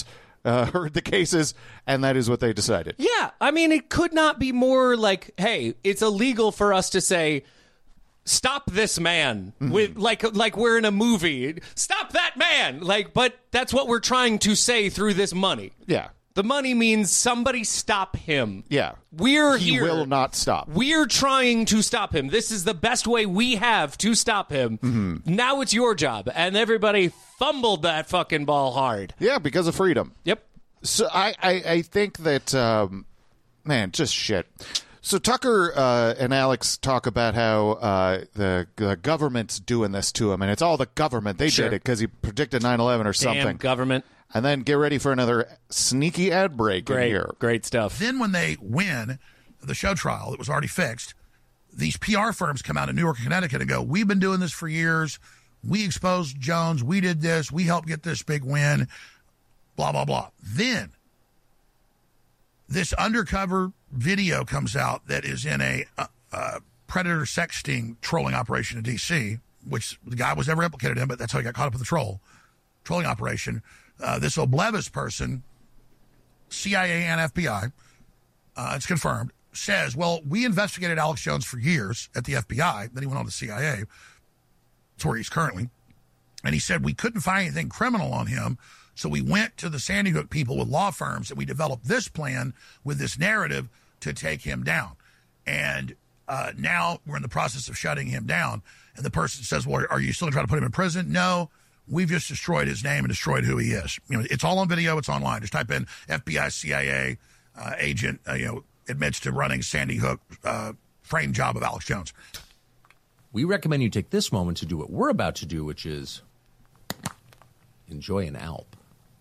heard the cases, and that is what they decided. Yeah, I mean, it could not be more like, hey, it's illegal for us to say, stop this man, with like we're in a movie. Stop that man! But that's what we're trying to say through this money. Yeah. The money means somebody stop him. Yeah. He will not stop. We're trying to stop him. This is the best way we have to stop him. Mm-hmm. Now it's your job. And everybody fumbled that fucking ball hard. Yeah, because of freedom. Yep. So I think that, man, just shit. So Tucker and Alex talk about how the government's doing this to him, and it's all the government. They did it because he predicted 9/11 or something. Damn government. And then get ready for another sneaky ad break in here. Great stuff. Then when they win the show trial that was already fixed, these PR firms come out in Newark and Connecticut and go, we've been doing this for years. We exposed Jones. We did this. We helped get this big win. Blah, blah, blah. Then this undercover video comes out that is in a predator sex sting trolling operation in D.C., which the guy was never implicated in, but that's how he got caught up in the trolling operation. This Oblevis person, CIA and FBI, it's confirmed, says, well, we investigated Alex Jones for years at the FBI. Then he went on to CIA. That's where he's currently. And he said we couldn't find anything criminal on him, so we went to the Sandy Hook people with law firms, and we developed this plan with this narrative to take him down. And now we're in the process of shutting him down. And the person says, well, are you still trying to put him in prison? No. We've just destroyed his name and destroyed who he is. It's all on video. It's online. Just type in FBI CIA agent, admits to running Sandy Hook frame job of Alex Jones. We recommend you take this moment to do what we're about to do, which is enjoy an Alp.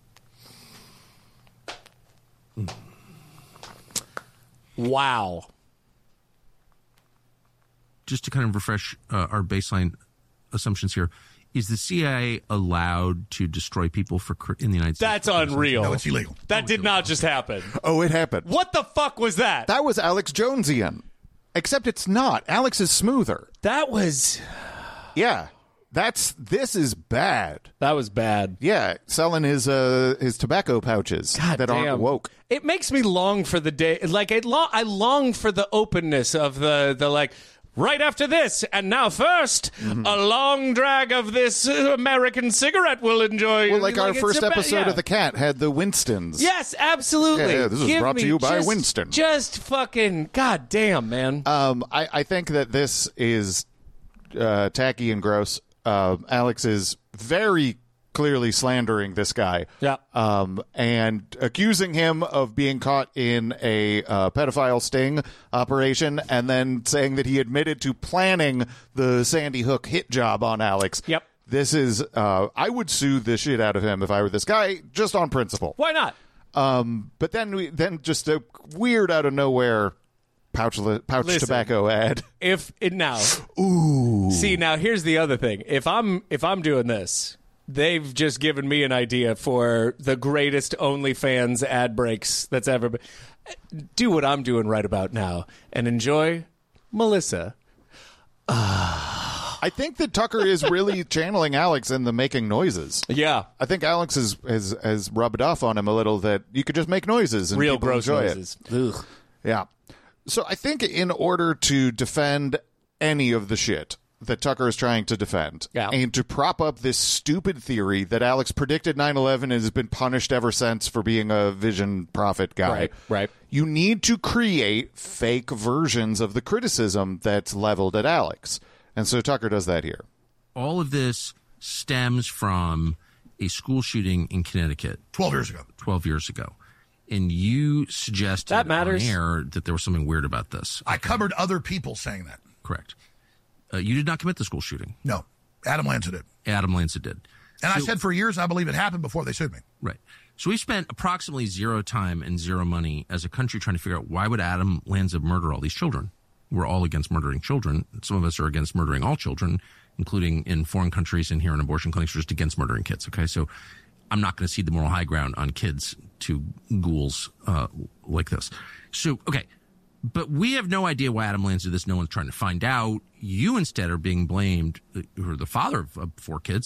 Wow. Just to kind of refresh our baseline assumptions here. Is the CIA allowed to destroy people in the United States? That's unreal. No, it's illegal. That did not just happen. Oh, it happened. What the fuck was that? That was Alex Jonesian. Except it's not. Alex is smoother. That was... Yeah. This is bad. That was bad. Yeah, selling his tobacco pouches aren't woke. It makes me long for the day. I long for the openness of the right after this, and now first, a long drag of this American cigarette we'll enjoy. Well, our first episode of The Cat had the Winstons. Yes, absolutely. Yeah, this is brought to you by Winston. Just fucking goddamn, man. I think that this is tacky and gross. Alex is very clearly slandering this guy. Yeah. And accusing him of being caught in a pedophile sting operation, and then saying that he admitted to planning the Sandy Hook hit job on Alex. Yep. This is, I would sue the shit out of him if I were this guy, just on principle. Why not? But then just a weird out of nowhere pouch tobacco ad. Ooh. See, now here's the other thing. If I'm doing this, they've just given me an idea for the greatest OnlyFans ad breaks that's ever been. Do what I'm doing right about now and enjoy Melissa. I think that Tucker is really channeling Alex in the making noises. Yeah. I think Alex has rubbed off on him a little that you could just make noises and real people gross enjoy noises. It. Ugh. Yeah. So I think in order to defend any of the shit that Tucker is trying to defend, and to prop up this stupid theory that Alex predicted 9/11 and has been punished ever since for being a vision prophet guy, right. You need to create fake versions of the criticism that's leveled at Alex. And so Tucker does that here. All of this stems from a school shooting in Connecticut. 12 years ago. And you suggested that matters. On air that there was something weird about this. I covered other people saying that. Correct. You did not commit the school shooting. No. Adam Lanza did. And I said for years, I believe it happened before they sued me. Right. So we spent approximately zero time and zero money as a country trying to figure out why would Adam Lanza murder all these children? We're all against murdering children. Some of us are against murdering all children, including in foreign countries and here in abortion clinics, we're just against murdering kids. Okay. So I'm not going to cede the moral high ground on kids to ghouls like this. So, okay. But we have no idea why Adam Lanza did this. No one's trying to find out. You instead are being blamed, or the father of 4 kids,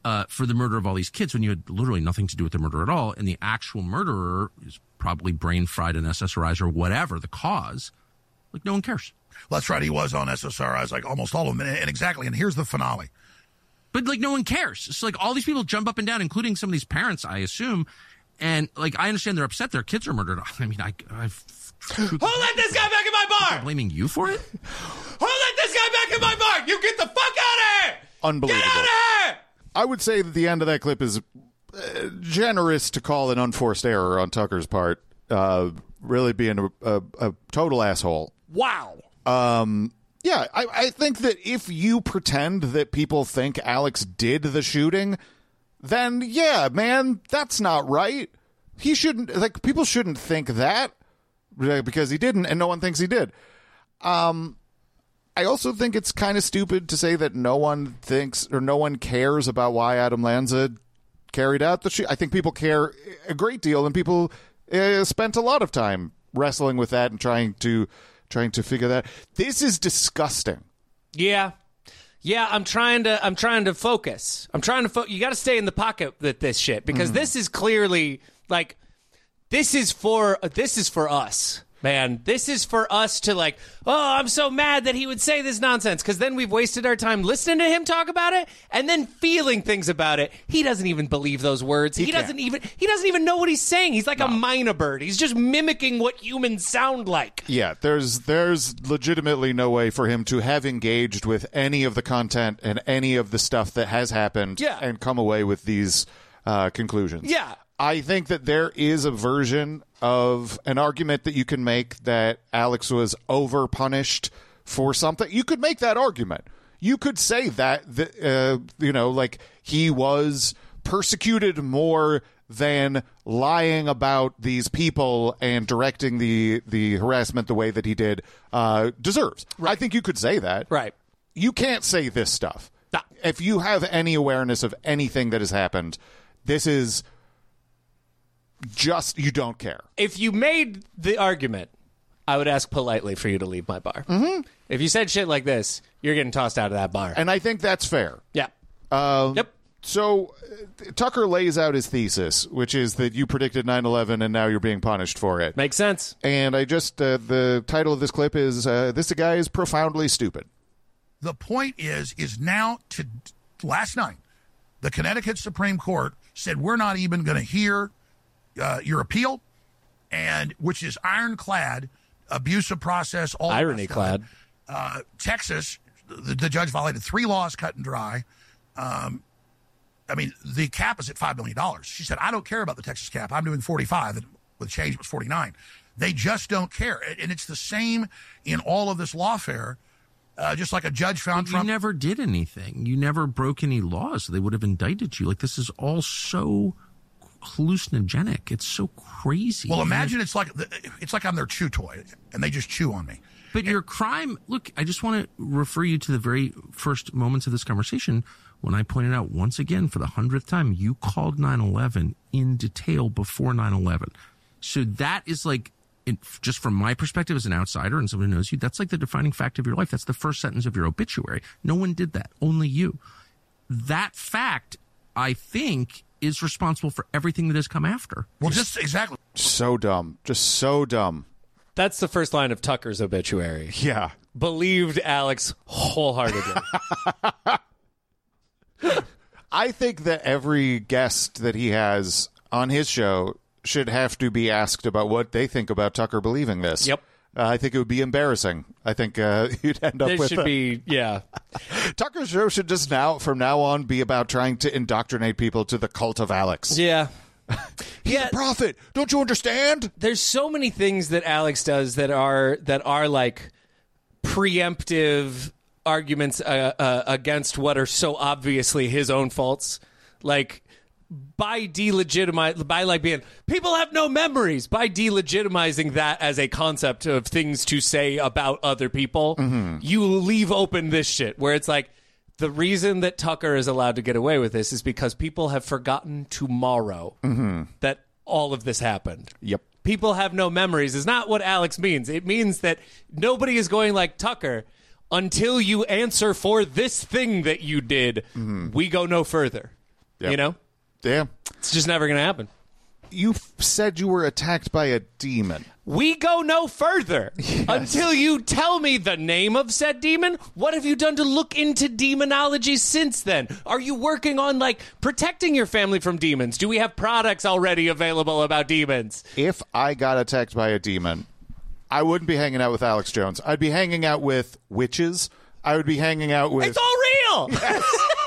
for the murder of all these kids when you had literally nothing to do with the murder at all, and the actual murderer is probably brain fried and SSRIs or whatever the cause. Like, no one cares. Well, that's right. He was on SSRIs, like almost all of them. And exactly. And here's the finale. But, like, no one cares. It's like all these people jump up and down, including some of these parents, I assume. And, like, I understand they're upset their kids are murdered. I mean, I've... Who let this guy back in my bar? I'm blaming you for it? Who let this guy back in my bar? You get the fuck out of here! Unbelievable. Get out of here! I would say that the end of that clip is generous to call an unforced error on Tucker's part. Really being a total asshole. Wow. Yeah, I think that if you pretend that people think Alex did the shooting, then yeah, man, that's not right. He shouldn't, like, people shouldn't think that because he didn't and no one thinks he did. I also think it's kind of stupid to say that no one thinks or no one cares about why Adam Lanza carried out the shoot. I think people care a great deal, and people spent a lot of time wrestling with that and trying to figure that. This is disgusting. Yeah. I'm trying to focus. You got to stay in the pocket with this shit because this is clearly like this is for us. Man, this is for us to like, oh, I'm so mad that he would say this nonsense because then we've wasted our time listening to him talk about it and then feeling things about it. He doesn't even believe those words. He doesn't even know what he's saying. He's like a minor bird. He's just mimicking what humans sound like. Yeah, there's legitimately no way for him to have engaged with any of the content and any of the stuff that has happened and come away with these conclusions. Yeah. I think that there is a version of an argument that you can make that Alex was over-punished for something. You could make that argument. You could say that like he was persecuted more than lying about these people and directing the harassment the way that he did deserves. Right. I think you could say that. Right. You can't say this stuff. No. If you have any awareness of anything that has happened, this is... just you don't care. If you made the argument, I would ask politely for you to leave my bar. Mm-hmm. If you said shit like this, you're getting tossed out of that bar. And I think that's fair. Yeah. Yep. So Tucker lays out his thesis, which is that you predicted 9/11 and now you're being punished for it. Makes sense. And I just the title of this clip is "This guy is profoundly stupid." The point is now to last night, the Connecticut Supreme Court said we're not even going to hear your appeal, and which is ironclad, abuse of process, all irony-clad. Texas, the judge violated 3 laws, cut and dry. I mean, the cap is at $5 million. She said, I don't care about the Texas cap. I'm doing 45. With change, it was 49. They just don't care. And it's the same in all of this lawfare. Just like a judge found Trump. You never did anything. You never broke any laws. They would have indicted you. Like, this is all so hallucinogenic. It's so crazy. Well, imagine it's like I'm their chew toy, and they just chew on me. But your crime, look, I just want to refer you to the very first moments of this conversation when I pointed out once again for the 100th time, you called 9/11 in detail before 9/11. So that is like, just from my perspective as an outsider and someone who knows you, that's like the defining fact of your life. That's the first sentence of your obituary. No one did that. Only you. That fact, I think, is responsible for everything that has come after. Well, just exactly. So dumb. Just so dumb. That's the first line of Tucker's obituary. Yeah. Believed Alex wholeheartedly. I think that every guest that he has on his show should have to be asked about what they think about Tucker believing this. Yep. I think it would be embarrassing. I think you'd end up there with... should be, yeah. Tucker's show should just from now on, be about trying to indoctrinate people to the cult of Alex. Yeah. He's a prophet. Don't you understand? There's so many things that Alex does that are like preemptive arguments against what are so obviously his own faults. Like... by being people have no memories, by delegitimizing that as a concept of things to say about other people, you leave open this shit where it's like the reason that Tucker is allowed to get away with this is because people have forgotten tomorrow that all of this happened. Yep. People have no memories is not what Alex means. It means that nobody is going like, Tucker, until you answer for this thing that you did, we go no further. You know? Yeah. It's just never going to happen. You said you were attacked by a demon. We go no further until you tell me the name of said demon. What have you done to look into demonology since then? Are you working on, like, protecting your family from demons? Do we have products already available about demons? If I got attacked by a demon, I wouldn't be hanging out with Alex Jones. I'd be hanging out with witches. I would be hanging out with... It's all real! Yes.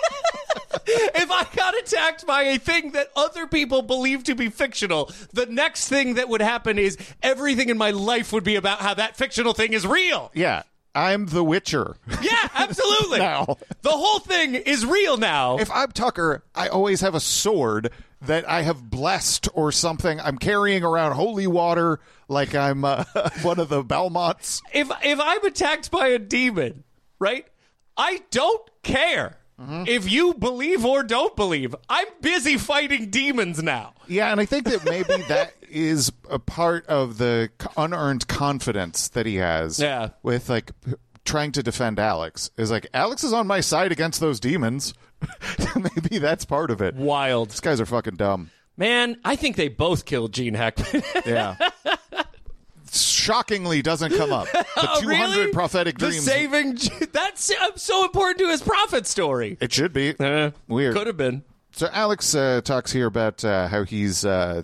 If I got attacked by a thing that other people believe to be fictional, the next thing that would happen is everything in my life would be about how that fictional thing is real. Yeah. I'm the Witcher. Yeah, absolutely. Now. The whole thing is real now. If I'm Tucker, I always have a sword that I have blessed or something. I'm carrying around holy water like I'm one of the Belmonts. If I'm attacked by a demon, right, I don't care. If you believe or don't believe, I'm busy fighting demons now. Yeah, and I think that maybe that is a part of the unearned confidence that he has with, like, trying to defend Alex. Is like, Alex is on my side against those demons. Maybe that's part of it. Wild. These guys are fucking dumb. Man, I think they both killed Gene Hackman. Yeah. Shockingly doesn't come up. The 200 really? prophetic dreams. The saving... That's so important to his prophet story. It should be. Weird. Could have been. So Alex talks here about how he's the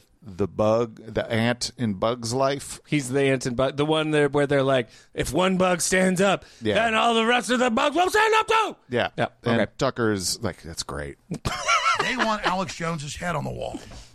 ant in Bug's life. He's the ant in Bug. The one there where they're like, if one bug stands up, then all the rest of the bugs will stand up too. Yeah. Okay. And Tucker's like, that's great. They want Alex Jones's head on the wall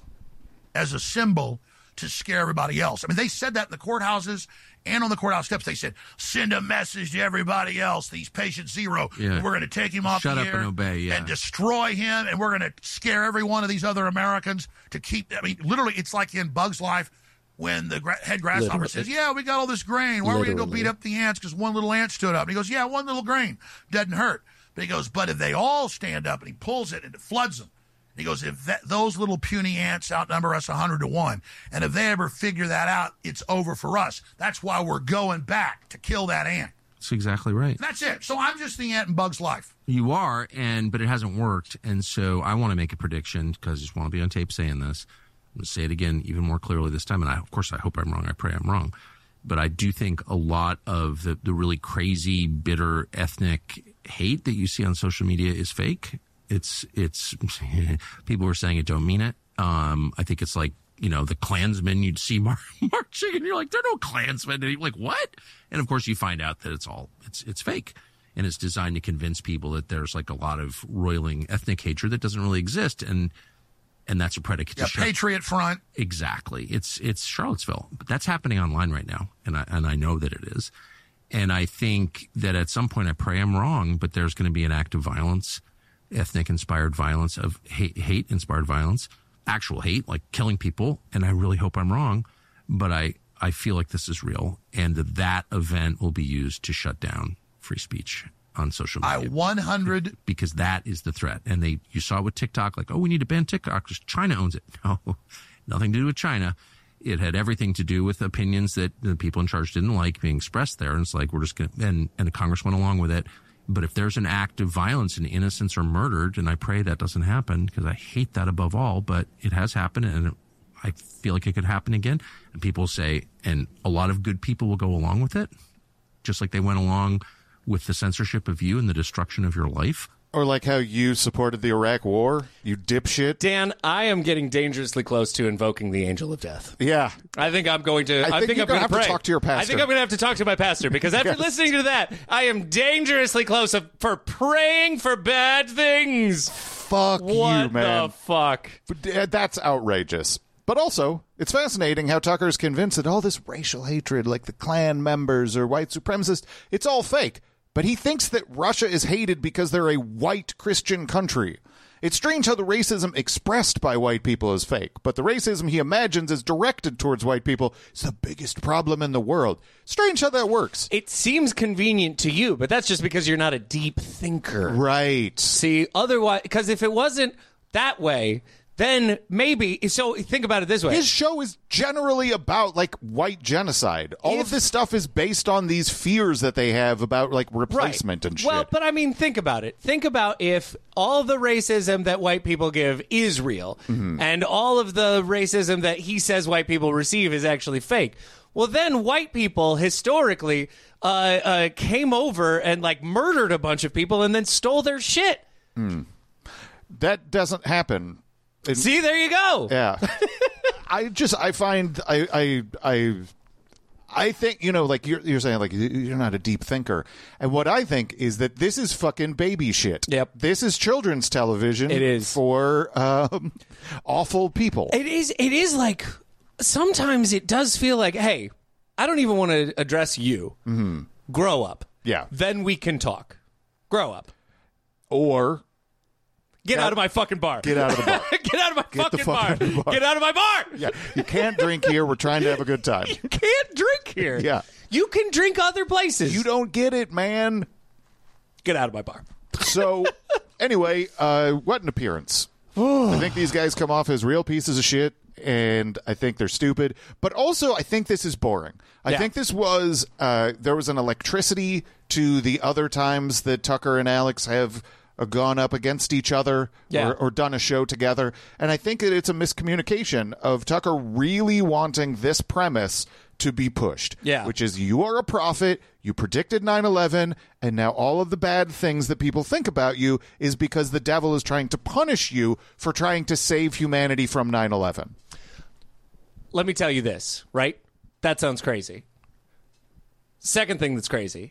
as a symbol to scare everybody else. I mean, they said that in the courthouses and on the courthouse steps. They said, send a message to everybody else. He's patient zero. Yeah. We're going to take him off Shut the up air and obey, and destroy him, and we're going to scare every one of these other Americans to keep... I mean, literally, it's like in Bug's Life when the head grasshopper says, yeah, we got all this grain. Why are we going to go beat up the ants because one little ant stood up? And he goes, yeah, one little grain. Doesn't hurt. But he goes, but if they all stand up, and he pulls it and it floods them. He goes, if those little puny ants outnumber us 100-1, and if they ever figure that out, it's over for us. That's why we're going back to kill that ant. That's exactly right. And that's it. So I'm just the ant in Bug's life. You are, but it hasn't worked. And so I want to make a prediction because I just want to be on tape saying this. I'm going to say it again even more clearly this time. And of course, I hope I'm wrong. I pray I'm wrong. But I do think a lot of the really crazy, bitter, ethnic hate that you see on social media is fake. It's people are saying it don't mean it. I think it's like, the Klansmen you'd see marching and you're like, there are no Klansmen. And you're like, what? And of course you find out that it's fake. And it's designed to convince people that there's like a lot of roiling ethnic hatred that doesn't really exist. And that's a predicate. Yeah, Patriot Front. Exactly. It's Charlottesville, but that's happening online right now. And I know that it is. And I think that at some point, I pray I'm wrong, but there's going to be an act of violence, ethnic-inspired violence, of hate-inspired violence, actual hate, like killing people, and I really hope I'm wrong, but I feel like this is real, and that event will be used to shut down free speech on social media. Because that is the threat. And you saw it with TikTok, like, oh, we need to ban TikTok because China owns it. No, nothing to do with China. It had everything to do with opinions that the people in charge didn't like being expressed there, and it's like, we're just going to, and the Congress went along with it. But if there's an act of violence and innocents are murdered, and I pray that doesn't happen because I hate that above all, but it has happened and I feel like it could happen again. And people say, and a lot of good people will go along with it, just like they went along with the censorship of you and the destruction of your life. Or like how you supported the Iraq war, you dipshit. Dan, I am getting dangerously close to invoking the angel of death. Yeah. I think I'm going to. I think I'm going to pray. Talk to your pastor. I think I'm going to have to talk to my pastor because after listening to that, I am dangerously close for praying for bad things. Fuck you, man. What the fuck? That's outrageous. But also, it's fascinating how Tucker is convinced that all this racial hatred, like the Klan members or white supremacists, it's all fake. But he thinks that Russia is hated because they're a white Christian country. It's strange how the racism expressed by white people is fake, but the racism he imagines is directed towards white people is the biggest problem in the world. Strange how that works. It seems convenient to you, but that's just because you're not a deep thinker. Right. See, otherwise, because if it wasn't that way, then maybe. So think about it this way. His show is generally about like white genocide. All of this stuff is based on these fears that they have about like replacement and shit. Well, but I mean, think about it. Think about if all the racism that white people give is real, and all of the racism that he says white people receive is actually fake. Well, then white people historically came over and like murdered a bunch of people and then stole their shit. That doesn't happen. See, there you go. Yeah. I think, you know, like you're saying, like, you're not a deep thinker. And what I think is that this is fucking baby shit. Yep. This is children's television. It is. For awful people. It is like, sometimes it does feel like, hey, I don't even want to address you. Grow up. Yeah. Then we can talk. Grow up. Or... Get out of my fucking bar. Get out of the bar. Get out of my fucking bar. Get out of my bar. Yeah, you can't drink here. We're trying to have a good time. You can't drink here. Yeah. You can drink other places. You don't get it, man. Get out of my bar. So, anyway, what an appearance. I think these guys come off as real pieces of shit, and I think they're stupid. But also, I think this is boring. I think this was, there was an electricity to the other times that Tucker and Alex have gone up against each other or done a show together. And I think that it's a miscommunication of Tucker really wanting this premise to be pushed. Yeah. Which is, you are a prophet, you predicted 9/11, and now all of the bad things that people think about you is because the devil is trying to punish you for trying to save humanity from 9/11. Let me tell you this, right? That sounds crazy. Second thing that's crazy.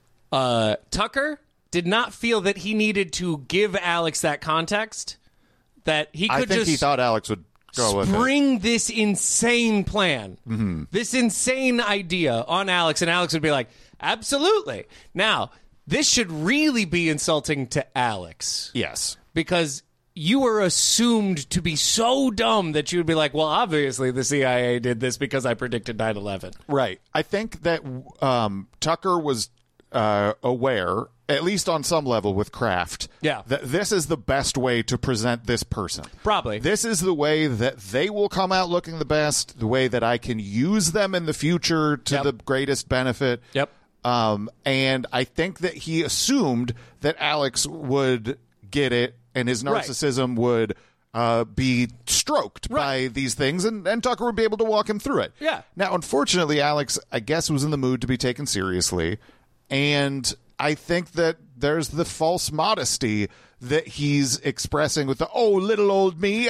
Tucker did not feel that he needed to give Alex that context, that he could just... I think he thought Alex would go with it. Spring this insane plan, this insane idea on Alex, and Alex would be like, absolutely. Now, this should really be insulting to Alex. Yes. Because you were assumed to be so dumb that you would be like, well, obviously the CIA did this because I predicted 9/11. Right. I think that Tucker was aware, at least on some level with Kraft, that this is the best way to present this person. Probably. This is the way that they will come out looking the best, the way that I can use them in the future to the greatest benefit. Yep. And I think that he assumed that Alex would get it and his narcissism would be stroked by these things, and Tucker would be able to walk him through it. Yeah. Now, unfortunately, Alex, I guess, was in the mood to be taken seriously, and I think that there's the false modesty that he's expressing with the, oh, little old me,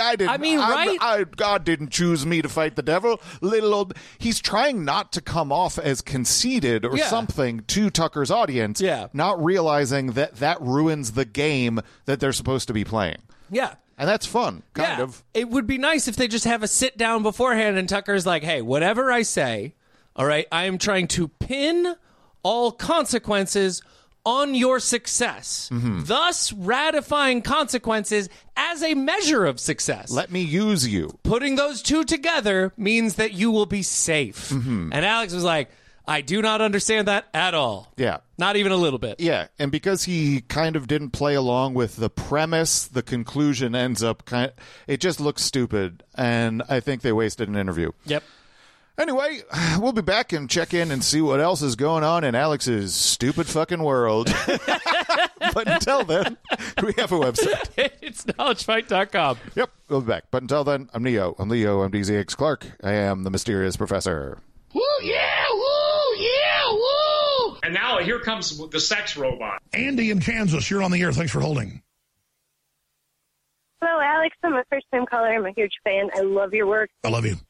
God didn't choose me to fight the devil, little old... He's trying not to come off as conceited or something to Tucker's audience, not realizing that that ruins the game that they're supposed to be playing. Yeah. And that's fun, kind of. It would be nice if they just have a sit down beforehand and Tucker's like, hey, whatever I say, all right, I am trying to pin all consequences on your success, thus ratifying consequences as a measure of success. Let me use you. Putting those two together means that you will be safe. And Alex was like, I do not understand that at all. Yeah. Not even a little bit. Yeah, and because he kind of didn't play along with the premise, the conclusion ends up it just looks stupid, and I think they wasted an interview. Yep. Anyway, we'll be back and check in and see what else is going on in Alex's stupid fucking world. But until then, we have a website. It's knowledgefight.com. Yep, we'll be back. But until then, I'm Neo. I'm Leo. I'm DZX Clark. I am the mysterious professor. Woo, yeah, woo, yeah, woo! And now here comes the sex robot. Andy in Kansas, you're on the air. Thanks for holding. Hello, Alex. I'm a first-time caller. I'm a huge fan. I love your work. I love you.